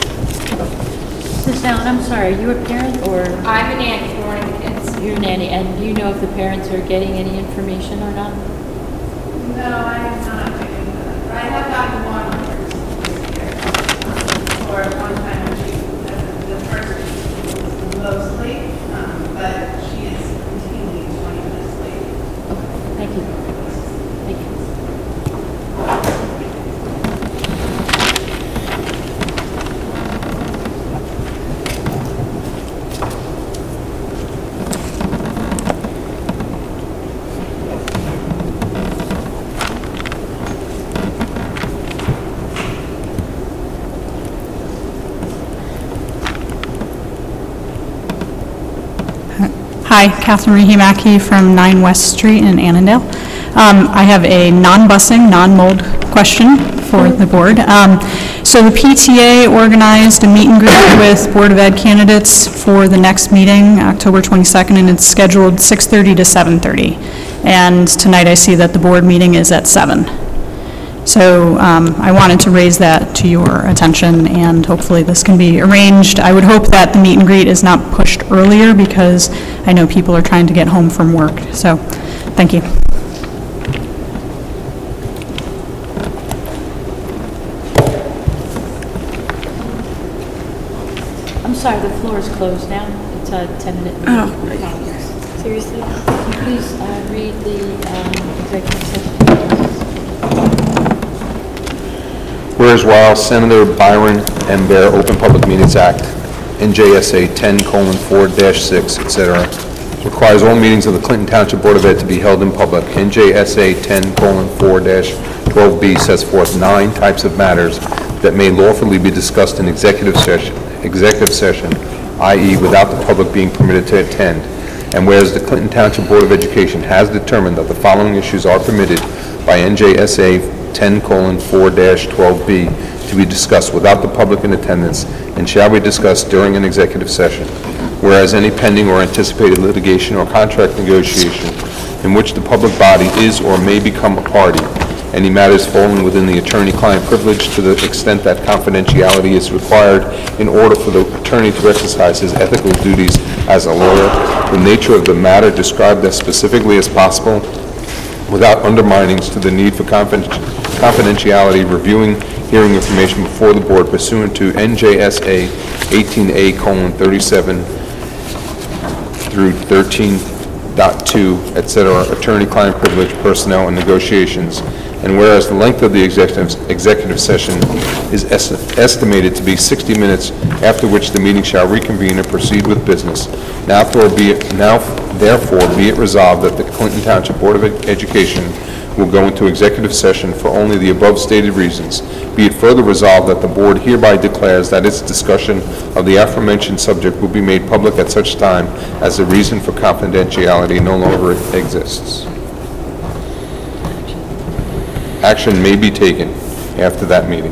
Ms. Allen, I'm sorry, are you a parent or? I'm a nanny for one of the kids. You're a nanny, and do you know if the parents are getting any information or not? No, I am not. I have gotten one or one time when the first week was late, but she is continuing 20 minutes late. Thank you. Hi, Catherine Rahimaki from 9 West Street in Annandale. I have a non-busing, non-mold question for the board. So the PTA organized a meet and greet with Board of Ed candidates for the next meeting, October 22nd, and it's scheduled 6:30 to 7:30. And tonight I see that the board meeting is at 7. So I wanted to raise that to your attention, and hopefully this can be arranged. I would hope that the meet and greet is not pushed earlier, because I know people are trying to get home from work. So, thank you. I'm sorry, the floor is closed now. It's a 10-minute meeting. Oh, Seriously? Could you please read the executive session? Whereas while Senator Byron M. Bear Open Public Meetings Act, NJSA 10:4-6, etc., requires all meetings of the Clinton Township Board of Ed to be held in public, NJSA 10:4-12B sets forth 9 types of matters that may lawfully be discussed in executive session, i.e. without the public being permitted to attend. And whereas the Clinton Township Board of Education has determined that the following issues are permitted by NJSA 10:4-12B to be discussed without the public in attendance and shall be discussed during an executive session. Whereas any pending or anticipated litigation or contract negotiation in which the public body is or may become a party, any matters falling within the attorney-client privilege to the extent that confidentiality is required in order for the attorney to exercise his ethical duties as a lawyer, the nature of the matter described as specifically as possible, without underminings to the need for confidentiality, reviewing hearing information before the board pursuant to NJSA 18A:37 through 13.2, etc., attorney-client privilege, personnel, and negotiations. And whereas the length of the executive session is estimated to be 60 minutes, after which the meeting shall reconvene and proceed with business. Therefore, be it resolved that the Clinton Township Board of Education will go into executive session for only the above stated reasons. Be it further resolved that the board hereby declares that its discussion of the aforementioned subject will be made public at such time as the reason for confidentiality no longer exists. Action may be taken after that meeting.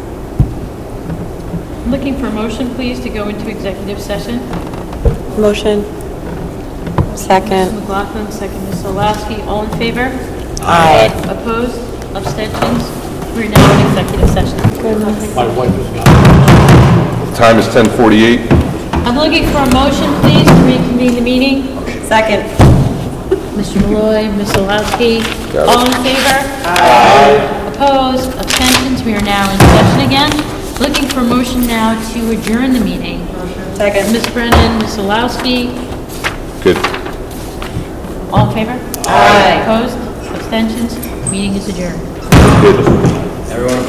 Looking for a motion, please, to go into executive session. Motion. Second. Ms. McLaughlin, second Ms. Solowski. All in favor? Aye. Opposed? Abstentions? We're now in executive session. My wife is gone. The time is 10:48. I'm looking for a motion, please, to reconvene the meeting. Second. Mr. Malloy, Ms. Solowski. Got it. All in favor? Aye. Opposed? Abstentions? We are now in session again. Looking for a motion now to adjourn the meeting. Second. Ms. Brennan, Ms. Solowski. Good. All in favor? Aye. Opposed? Abstentions? Meeting is adjourned. Good. Everyone